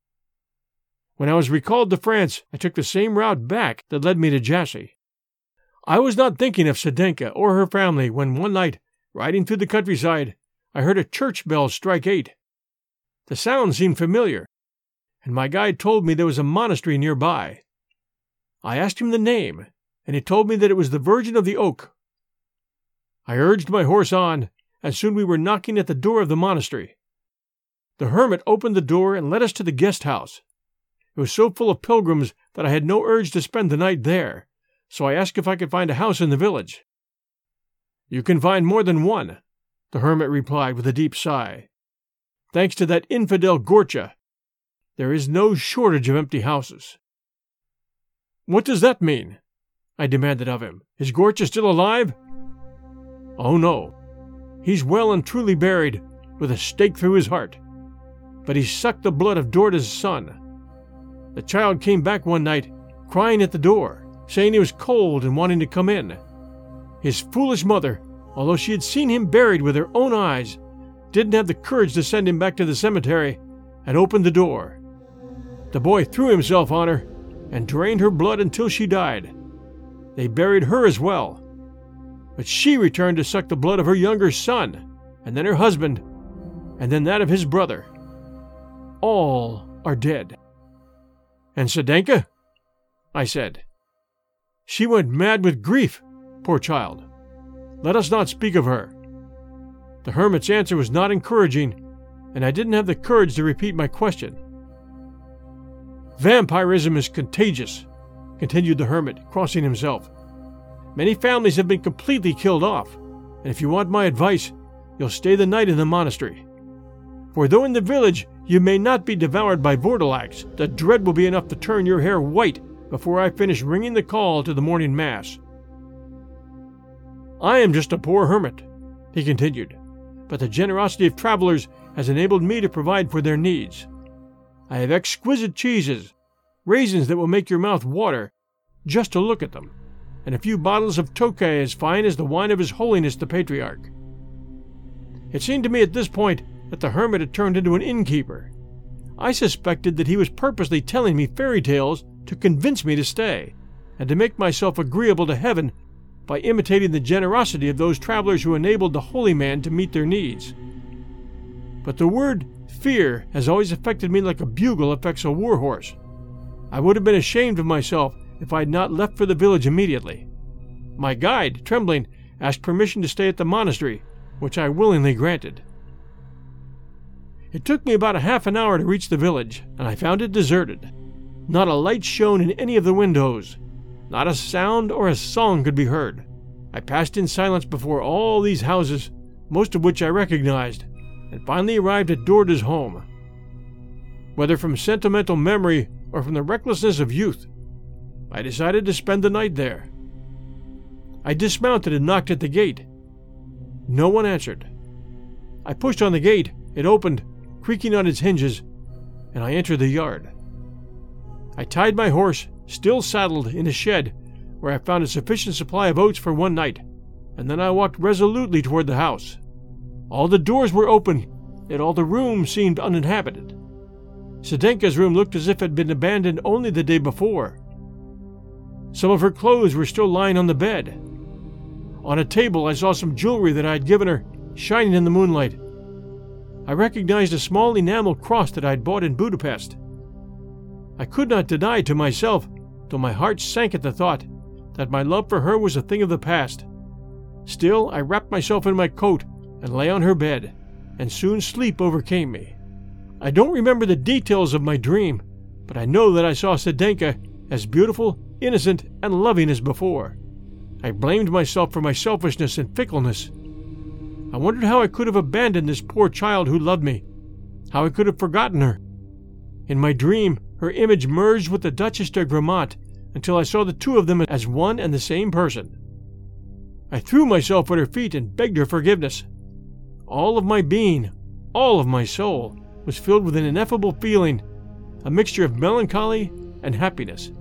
When I was recalled to France, I took the same route back that led me to Jassy. I was not thinking of Sedenka or her family when one night, riding through the countryside, I heard a church bell strike eight. The sound seemed familiar, and my guide told me there was a monastery nearby. I asked him the name, and he told me that it was the Virgin of the Oak. I urged my horse on, and soon we were knocking at the door of the monastery. The hermit opened the door and led us to the guest house. It was so full of pilgrims that I had no urge to spend the night there, so I asked if I could find a house in the village. "You can find more than one," the hermit replied with a deep sigh. "Thanks to that infidel Gorcha, there is no shortage of empty houses." "What does that mean?" I demanded of him. "Is Gorcha still alive?" "Oh, no. He's well and truly buried, with a stake through his heart. But he sucked the blood of Dorda's son. The child came back one night, crying at the door, saying he was cold and wanting to come in. His foolish mother, although she had seen him buried with her own eyes, didn't have the courage to send him back to the cemetery and opened the door. The boy threw himself on her and drained her blood until she died. They buried her as well. But she returned to suck the blood of her younger son, and then her husband, and then that of his brother. All are dead." "And Sedenka?" I said. "She went mad with grief, poor child. Let us not speak of her." The hermit's answer was not encouraging, and I didn't have the courage to repeat my question. "Vampirism is contagious," continued the hermit, crossing himself. "Many families have been completely killed off, and if you want my advice, you'll stay the night in the monastery. For though in the village you may not be devoured by Vordelacs, the dread will be enough to turn your hair white before I finish ringing the call to the morning mass." "I am just a poor hermit," he continued, "but the generosity of travelers has enabled me to provide for their needs. I have exquisite cheeses, raisins that will make your mouth water just to look at them, and a few bottles of Tokay as fine as the wine of His Holiness the Patriarch." It seemed to me at this point that the hermit had turned into an innkeeper. I suspected that he was purposely telling me fairy tales to convince me to stay, and to make myself agreeable to heaven by imitating the generosity of those travelers who enabled the holy man to meet their needs. But the word fear has always affected me like a bugle affects a war horse. I would have been ashamed of myself if I had not left for the village immediately. My guide, trembling, asked permission to stay at the monastery, which I willingly granted. It took me about a half an hour to reach the village, and I found it deserted. Not a light shone in any of the windows. Not a sound or a song could be heard. I passed in silence before all these houses, most of which I recognized, and finally arrived at Dorda's home. Whether from sentimental memory or from the recklessness of youth, I decided to spend the night there. I dismounted and knocked at the gate. No one answered. I pushed on the gate. It opened, creaking on its hinges, and I entered the yard. I tied my horse, still saddled, in a shed where I found a sufficient supply of oats for one night, and then I walked resolutely toward the house. All the doors were open, yet all the rooms seemed uninhabited. Sedenka's room looked as if it had been abandoned only the day before. Some of her clothes were still lying on the bed. On a table I saw some jewelry that I had given her, shining in the moonlight. I recognized a small enamel cross that I had bought in Budapest. I could not deny to myself, though my heart sank at the thought, that my love for her was a thing of the past. Still, I wrapped myself in my coat and lay on her bed, and soon sleep overcame me. I don't remember the details of my dream, but I know that I saw Sedenka as beautiful, innocent, and loving as before. I blamed myself for my selfishness and fickleness. I wondered how I could have abandoned this poor child who loved me, how I could have forgotten her. In my dream, her image merged with the Duchess de Gramont until I saw the two of them as one and the same person. I threw myself at her feet and begged her forgiveness. All of my being, all of my soul, was filled with an ineffable feeling, a mixture of melancholy and happiness.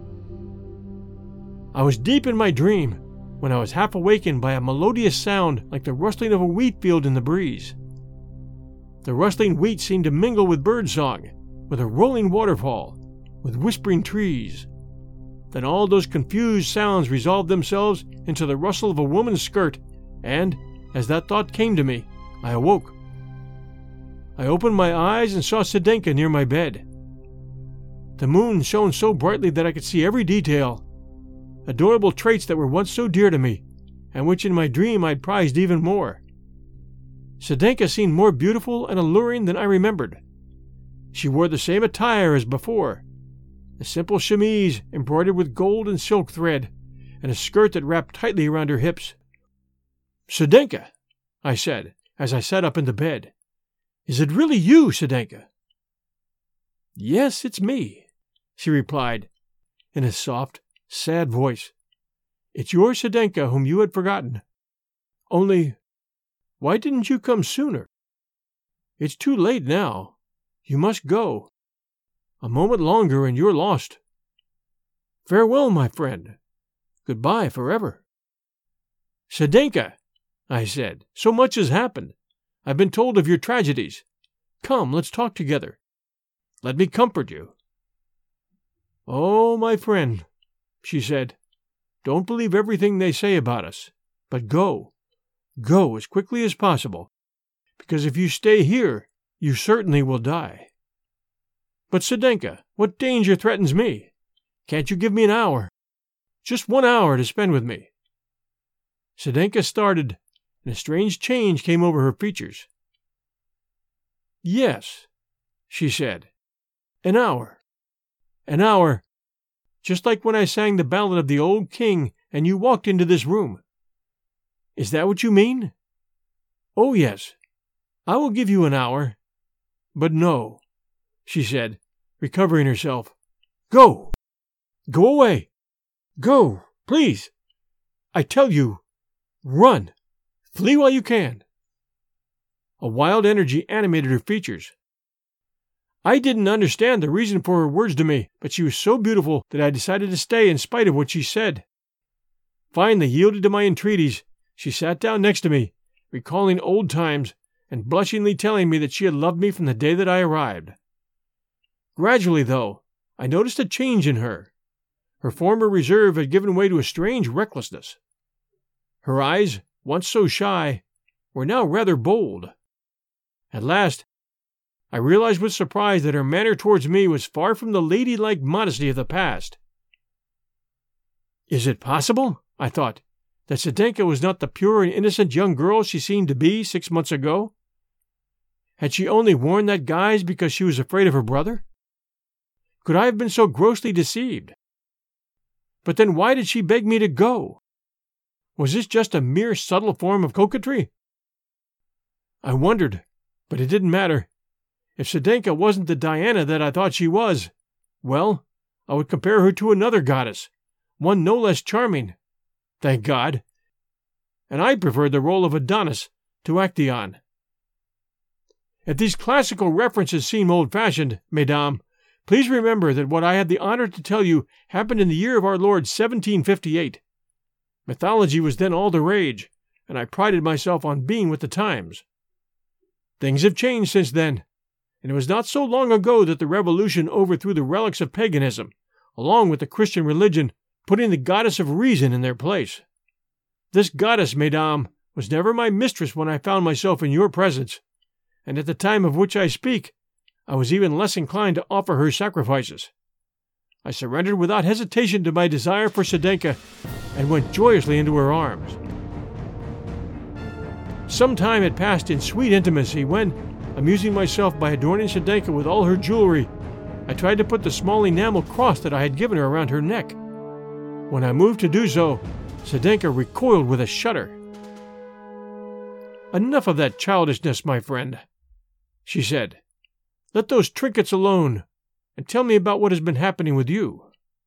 I was deep in my dream when I was half awakened by a melodious sound like the rustling of a wheat field in the breeze. The rustling wheat seemed to mingle with birdsong, with a rolling waterfall, with whispering trees. Then all those confused sounds resolved themselves into the rustle of a woman's skirt, and, as that thought came to me, I awoke. I opened my eyes and saw Sedenka near my bed. The moon shone so brightly that I could see every detail, adorable traits that were once so dear to me, and which in my dream I'd prized even more. Sedenka seemed more beautiful and alluring than I remembered. She wore the same attire as before, a simple chemise embroidered with gold and silk thread, and a skirt that wrapped tightly around her hips. "Sedenka," I said, as I sat up in the bed. "Is it really you, Sedenka?" "Yes, it's me," she replied, in a soft, sad voice. "It's your Sedenka whom you had forgotten. Only, why didn't you come sooner? It's too late now. You must go. A moment longer and you're lost. Farewell, my friend. Goodbye forever." "Sedenka," I said, "so much has happened. I've been told of your tragedies. Come, let's talk together. Let me comfort you." "Oh, my friend," she said, "don't believe everything they say about us, but go, go as quickly as possible, because if you stay here, you certainly will die." "But, Sedenka, what danger threatens me? Can't you give me an hour? Just one hour to spend with me?" Sedenka started, and a strange change came over her features. "Yes," she said, "an hour. An hour, just like when I sang the ballad of the old king and you walked into this room. Is that what you mean? Oh, yes, I will give you an hour. But no," she said, recovering herself. "Go! Go away! Go, please! I tell you, run! Flee while you can!" A wild energy animated her features. I didn't understand the reason for her words to me, but she was so beautiful that I decided to stay in spite of what she said. Finally, yielded to my entreaties, she sat down next to me, recalling old times, and blushingly telling me that she had loved me from the day that I arrived. Gradually, though, I noticed a change in her. Her former reserve had given way to a strange recklessness. Her eyes, once so shy, were now rather bold. At last, I realized with surprise that her manner towards me was far from the ladylike modesty of the past. Is it possible, I thought, that Sedenka was not the pure and innocent young girl she seemed to be six months ago? Had she only worn that guise because she was afraid of her brother? Could I have been so grossly deceived? But then why did she beg me to go? Was this just a mere subtle form of coquetry? I wondered, but it didn't matter. If Sedenka wasn't the Diana that I thought she was, well, I would compare her to another goddess, one no less charming. Thank God. And I preferred the role of Adonis to Actaeon. If these classical references seem old-fashioned, mesdames, please remember that what I had the honor to tell you happened in the year of our Lord seventeen fifty-eight. Mythology was then all the rage, and I prided myself on being with the times. Things have changed since then, and it was not so long ago that the revolution overthrew the relics of paganism, along with the Christian religion, putting the goddess of reason in their place. This goddess, mesdames, was never my mistress when I found myself in your presence, and at the time of which I speak, I was even less inclined to offer her sacrifices. I surrendered without hesitation to my desire for Sedenka, and went joyously into her arms. Some time had passed in sweet intimacy when, amusing myself by adorning Sedenka with all her jewelry, I tried to put the small enamel cross that I had given her around her neck. When I moved to do so, Sedenka recoiled with a shudder. "Enough of that childishness, my friend," she said. "Let those trinkets alone, and tell me about what has been happening with you."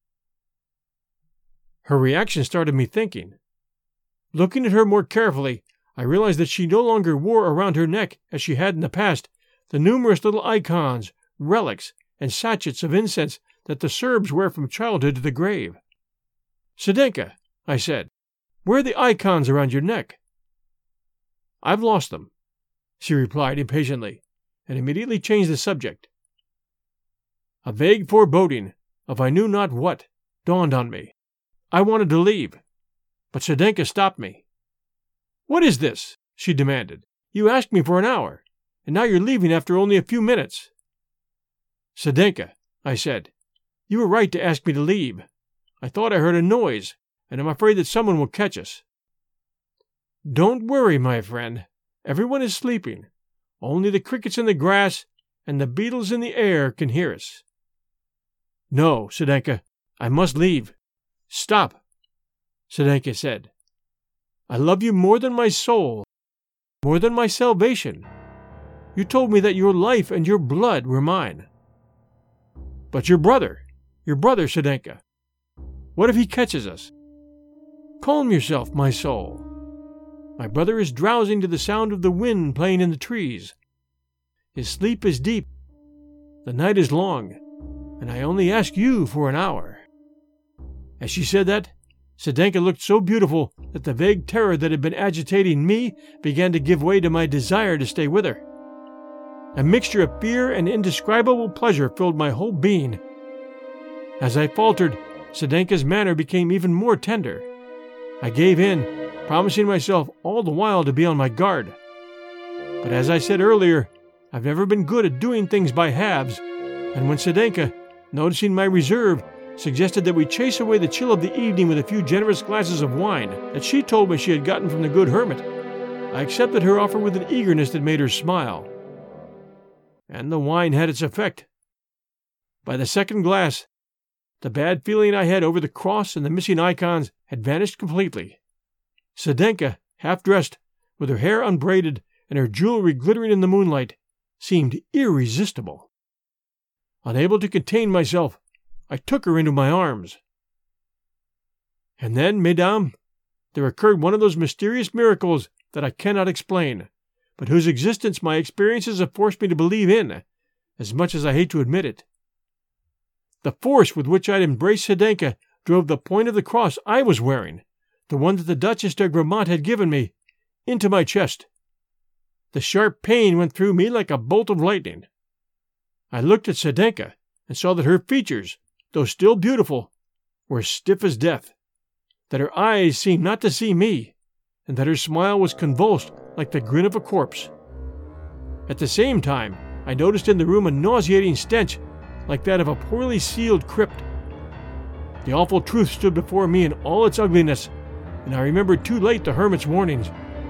Her reaction started me thinking. Looking at her more carefully, I realized that she no longer wore around her neck, as she had in the past, the numerous little icons, relics, and sachets of incense that the Serbs wear from childhood to the grave. "Sedenka," I said, "where are the icons around your neck?" "I've lost them," she replied impatiently, and immediately changed the subject. A vague foreboding, of I knew not what, dawned on me. I wanted to leave, but Sedenka stopped me. "What is this?" she demanded. "You asked me for an hour, and now you're leaving after only a few minutes." "Sedenka," I said, "you were right to ask me to leave. I thought I heard a noise, and I'm afraid that someone will catch us." "Don't worry, my friend. Everyone is sleeping. Only the crickets in the grass and the beetles in the air can hear us." "No, Sedenka, I must leave." "Stop," Sedenka said. "I love you more than my soul, more than my salvation. You told me that your life and your blood were mine." "But your brother, your brother, Sedenka. What if he catches us?" "Calm yourself, my soul. My brother is drowsing to the sound of the wind playing in the trees. His sleep is deep. The night is long, and I only ask you for an hour." As she said that, Sedenka looked so beautiful that the vague terror that had been agitating me began to give way to my desire to stay with her. A mixture of fear and indescribable pleasure filled my whole being. As I faltered, Sedenka's manner became even more tender. I gave in, promising myself all the while to be on my guard. But as I said earlier, I've never been good at doing things by halves, and when Sedenka, noticing my reserve, suggested that we chase away the chill of the evening with a few generous glasses of wine that she told me she had gotten from the good hermit, I accepted her offer with an eagerness that made her smile. And the wine had its effect. By the second glass, the bad feeling I had over the cross and the missing icons had vanished completely. Sedenka, half-dressed, with her hair unbraided and her jewelry glittering in the moonlight, seemed irresistible. Unable to contain myself, I took her into my arms. And then, mesdames, there occurred one of those mysterious miracles that I cannot explain, but whose existence my experiences have forced me to believe in, as much as I hate to admit it. The force with which I'd embraced Sedenka drove the point of the cross I was wearing, the one that the Duchess de Gramont had given me, into my chest. The sharp pain went through me like a bolt of lightning. I looked at Sedenka and saw that her features, though still beautiful, were stiff as death, that her eyes seemed not to see me, and that her smile was convulsed like the grin of a corpse. At the same time, I noticed in the room a nauseating stench like that of a poorly sealed crypt. The awful truth stood before me in all its ugliness, and I remembered too late the hermit's warnings.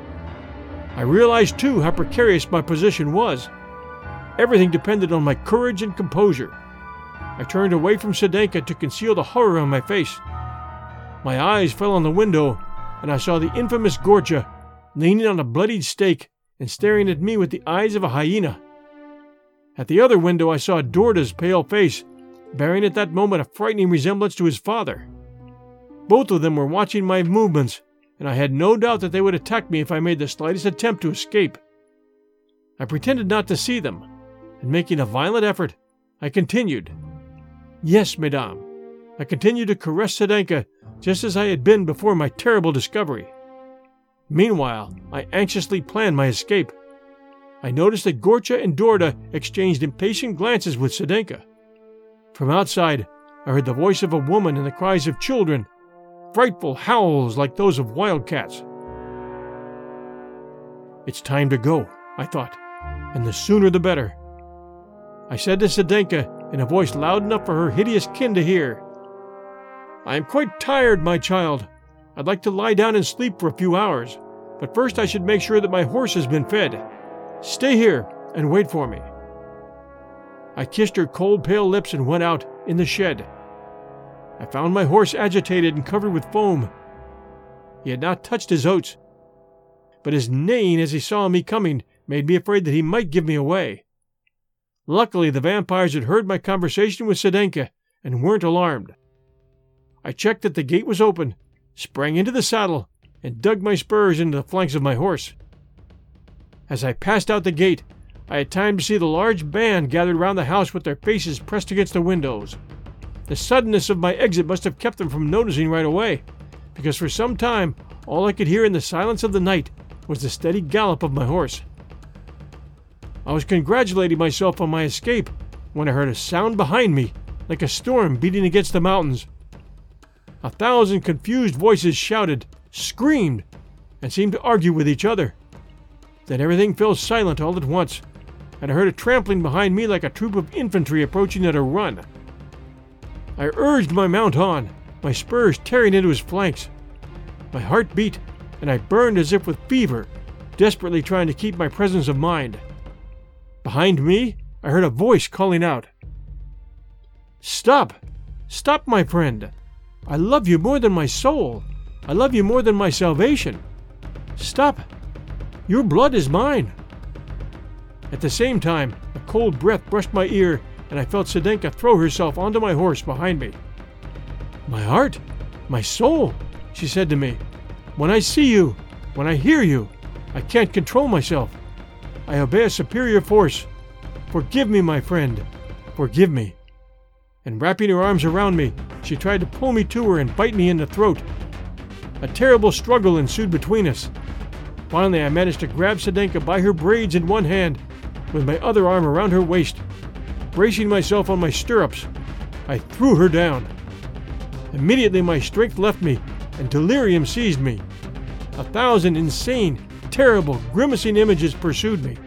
I realized, too, how precarious my position was. Everything depended on my courage and composure. I turned away from Sedenka to conceal the horror on my face. My eyes fell on the window, and I saw the infamous Gorcha leaning on a bloodied stake and staring at me with the eyes of a hyena. At the other window I saw Dorda's pale face, bearing at that moment a frightening resemblance to his father. Both of them were watching my movements, and I had no doubt that they would attack me if I made the slightest attempt to escape. I pretended not to see them, and making a violent effort, I continued. Yes, mesdames, I continued to caress Sedenka just as I had been before my terrible discovery. Meanwhile, I anxiously planned my escape. I noticed that Gorcha and Dorda exchanged impatient glances with Sedenka. From outside, I heard the voice of a woman and the cries of children, frightful howls like those of wildcats. It's time to go, I thought, and the sooner the better. I said to Sedenka in a voice loud enough for her hideous kin to hear, I am quite tired, my child. I'd like to lie down and sleep for a few hours, but first I should make sure that my horse has been fed. Stay here and wait for me." I kissed her cold, pale lips and went out in the shed. I found my horse agitated and covered with foam. He had not touched his oats, but his neighing as he saw me coming made me afraid that he might give me away. Luckily, the vampires had heard my conversation with Sedenka and weren't alarmed. I checked that the gate was open, sprang into the saddle, and dug my spurs into the flanks of my horse. As I passed out the gate, I had time to see the large band gathered round the house with their faces pressed against the windows. The suddenness of my exit must have kept them from noticing right away, because for some time all I could hear in the silence of the night was the steady gallop of my horse. I was congratulating myself on my escape when I heard a sound behind me, like a storm beating against the mountains. A thousand confused voices shouted, screamed, and seemed to argue with each other. Then everything fell silent all at once, and I heard a trampling behind me like a troop of infantry approaching at a run. I urged my mount on, my spurs tearing into his flanks. My heart beat, and I burned as if with fever, desperately trying to keep my presence of mind. Behind me, I heard a voice calling out, "Stop! Stop, my friend! I love you more than my soul! I love you more than my salvation! Stop! Your blood is mine!" At the same time, a cold breath brushed my ear, and I felt Sedenka throw herself onto my horse behind me. "My heart, my soul," she said to me. "When I see you, when I hear you, I can't control myself. I obey a superior force. Forgive me, my friend, forgive me." And wrapping her arms around me, she tried to pull me to her and bite me in the throat. A terrible struggle ensued between us. Finally, I managed to grab Sedenka by her braids in one hand, with my other arm around her waist. Bracing myself on my stirrups, I threw her down. Immediately my strength left me, and delirium seized me. A thousand insane, terrible, grimacing images pursued me.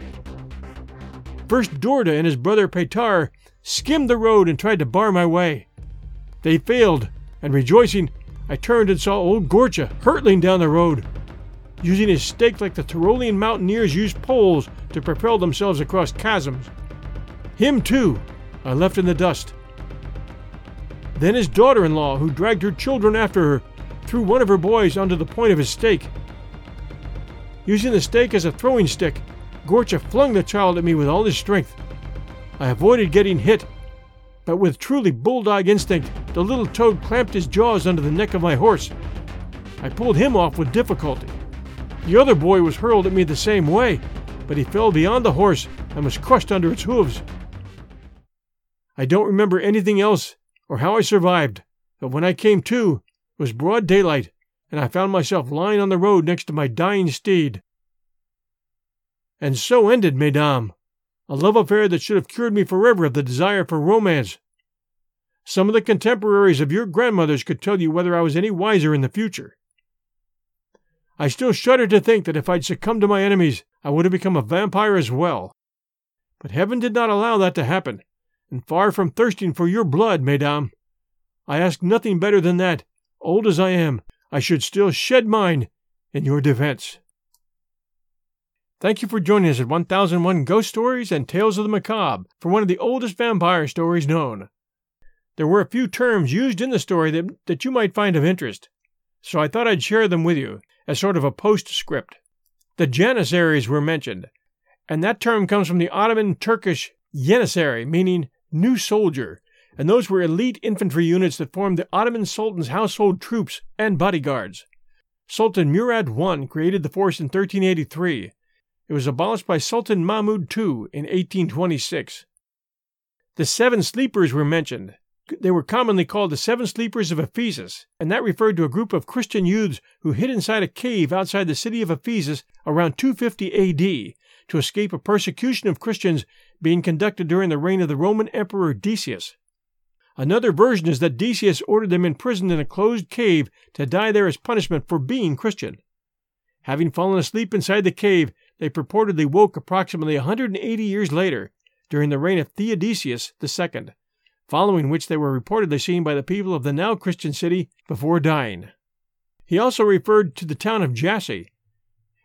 First Dorda and his brother Petar skimmed the road and tried to bar my way. They failed, and rejoicing, I turned and saw old Gorcha hurtling down the road, using his stake like the Tyrolean mountaineers use poles to propel themselves across chasms. Him, too, I left in the dust. Then his daughter-in-law, who dragged her children after her, threw one of her boys onto the point of his stake. Using the stake as a throwing stick, Gorcha flung the child at me with all his strength. I avoided getting hit, but with truly bulldog instinct, the little toad clamped his jaws under the neck of my horse. I pulled him off with difficulty. The other boy was hurled at me the same way, but he fell beyond the horse and was crushed under its hooves. I don't remember anything else or how I survived, but when I came to, it was broad daylight, and I found myself lying on the road next to my dying steed. And so ended, mesdames, a love affair that should have cured me forever of the desire for romance. Some of the contemporaries of your grandmothers could tell you whether I was any wiser in the future. I still shudder to think that if I'd succumbed to my enemies, I would have become a vampire as well. But heaven did not allow that to happen, and far from thirsting for your blood, mesdames, I ask nothing better than that, old as I am, I should still shed mine in your defense. Thank you for joining us at one thousand one Ghost Stories and Tales of the Macabre for one of the oldest vampire stories known. There were a few terms used in the story that, that you might find of interest, so I thought I'd share them with you as sort of a postscript. The Janissaries were mentioned, and that term comes from the Ottoman Turkish Janissary, meaning new soldier, and those were elite infantry units that formed the Ottoman Sultan's household troops and bodyguards. Sultan Murad the First created the force in thirteen eighty-three. It was abolished by Sultan Mahmud the Second in eighteen twenty-six. The Seven Sleepers were mentioned. They were commonly called the Seven Sleepers of Ephesus, and that referred to a group of Christian youths who hid inside a cave outside the city of Ephesus around two fifty A D to escape a persecution of Christians being conducted during the reign of the Roman Emperor Decius. Another version is that Decius ordered them imprisoned in a closed cave to die there as punishment for being Christian. Having fallen asleep inside the cave, they purportedly woke approximately one hundred eighty years later, during the reign of Theodosius the Second, following which they were reportedly seen by the people of the now Christian city before dying. He also referred to the town of Jassy,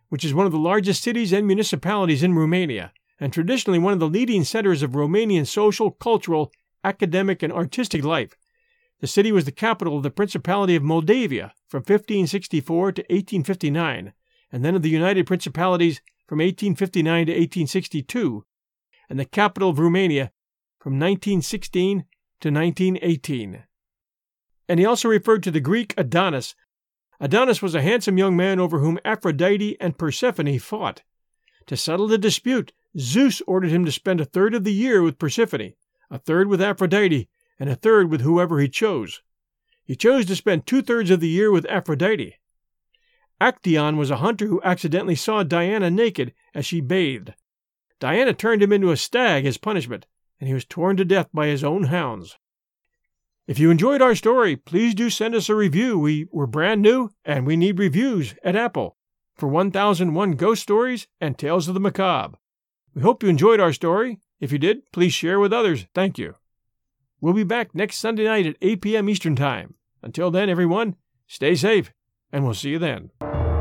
which is one of the largest cities and municipalities in Romania, and traditionally one of the leading centers of Romanian social, cultural, academic, and artistic life. The city was the capital of the Principality of Moldavia from fifteen sixty-four to eighteen fifty-nine, and then of the United Principalities from eighteen fifty-nine to eighteen sixty-two, and the capital of Romania from nineteen sixteen to nineteen eighteen. And he also referred to the Greek Adonis. Adonis was a handsome young man over whom Aphrodite and Persephone fought. To settle the dispute, Zeus ordered him to spend a third of the year with Persephone, a third with Aphrodite, and a third with whoever he chose. He chose to spend two-thirds of the year with Aphrodite. Actaeon was a hunter who accidentally saw Diana naked as she bathed. Diana turned him into a stag as punishment, and he was torn to death by his own hounds. If you enjoyed our story, please do send us a review. We were brand new, and we need reviews at Apple for one thousand one Ghost Stories and Tales of the Macabre. We hope you enjoyed our story. If you did, please share with others. Thank you. We'll be back next Sunday night at eight p.m. Eastern Time. Until then, everyone, stay safe, and we'll see you then.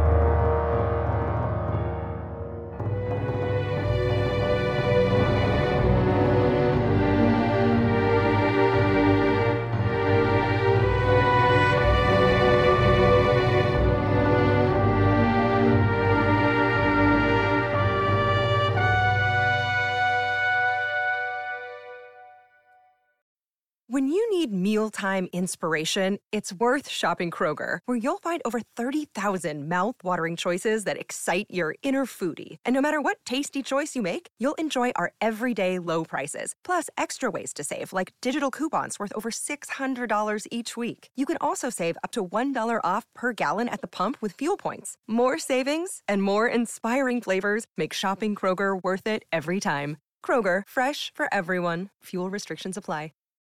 When you need mealtime inspiration, it's worth shopping Kroger, where you'll find over thirty thousand mouth-watering choices that excite your inner foodie. And no matter what tasty choice you make, you'll enjoy our everyday low prices, plus extra ways to save, like digital coupons worth over six hundred dollars each week. You can also save up to one dollar off per gallon at the pump with fuel points. More savings and more inspiring flavors make shopping Kroger worth it every time. Kroger, fresh for everyone. Fuel restrictions apply.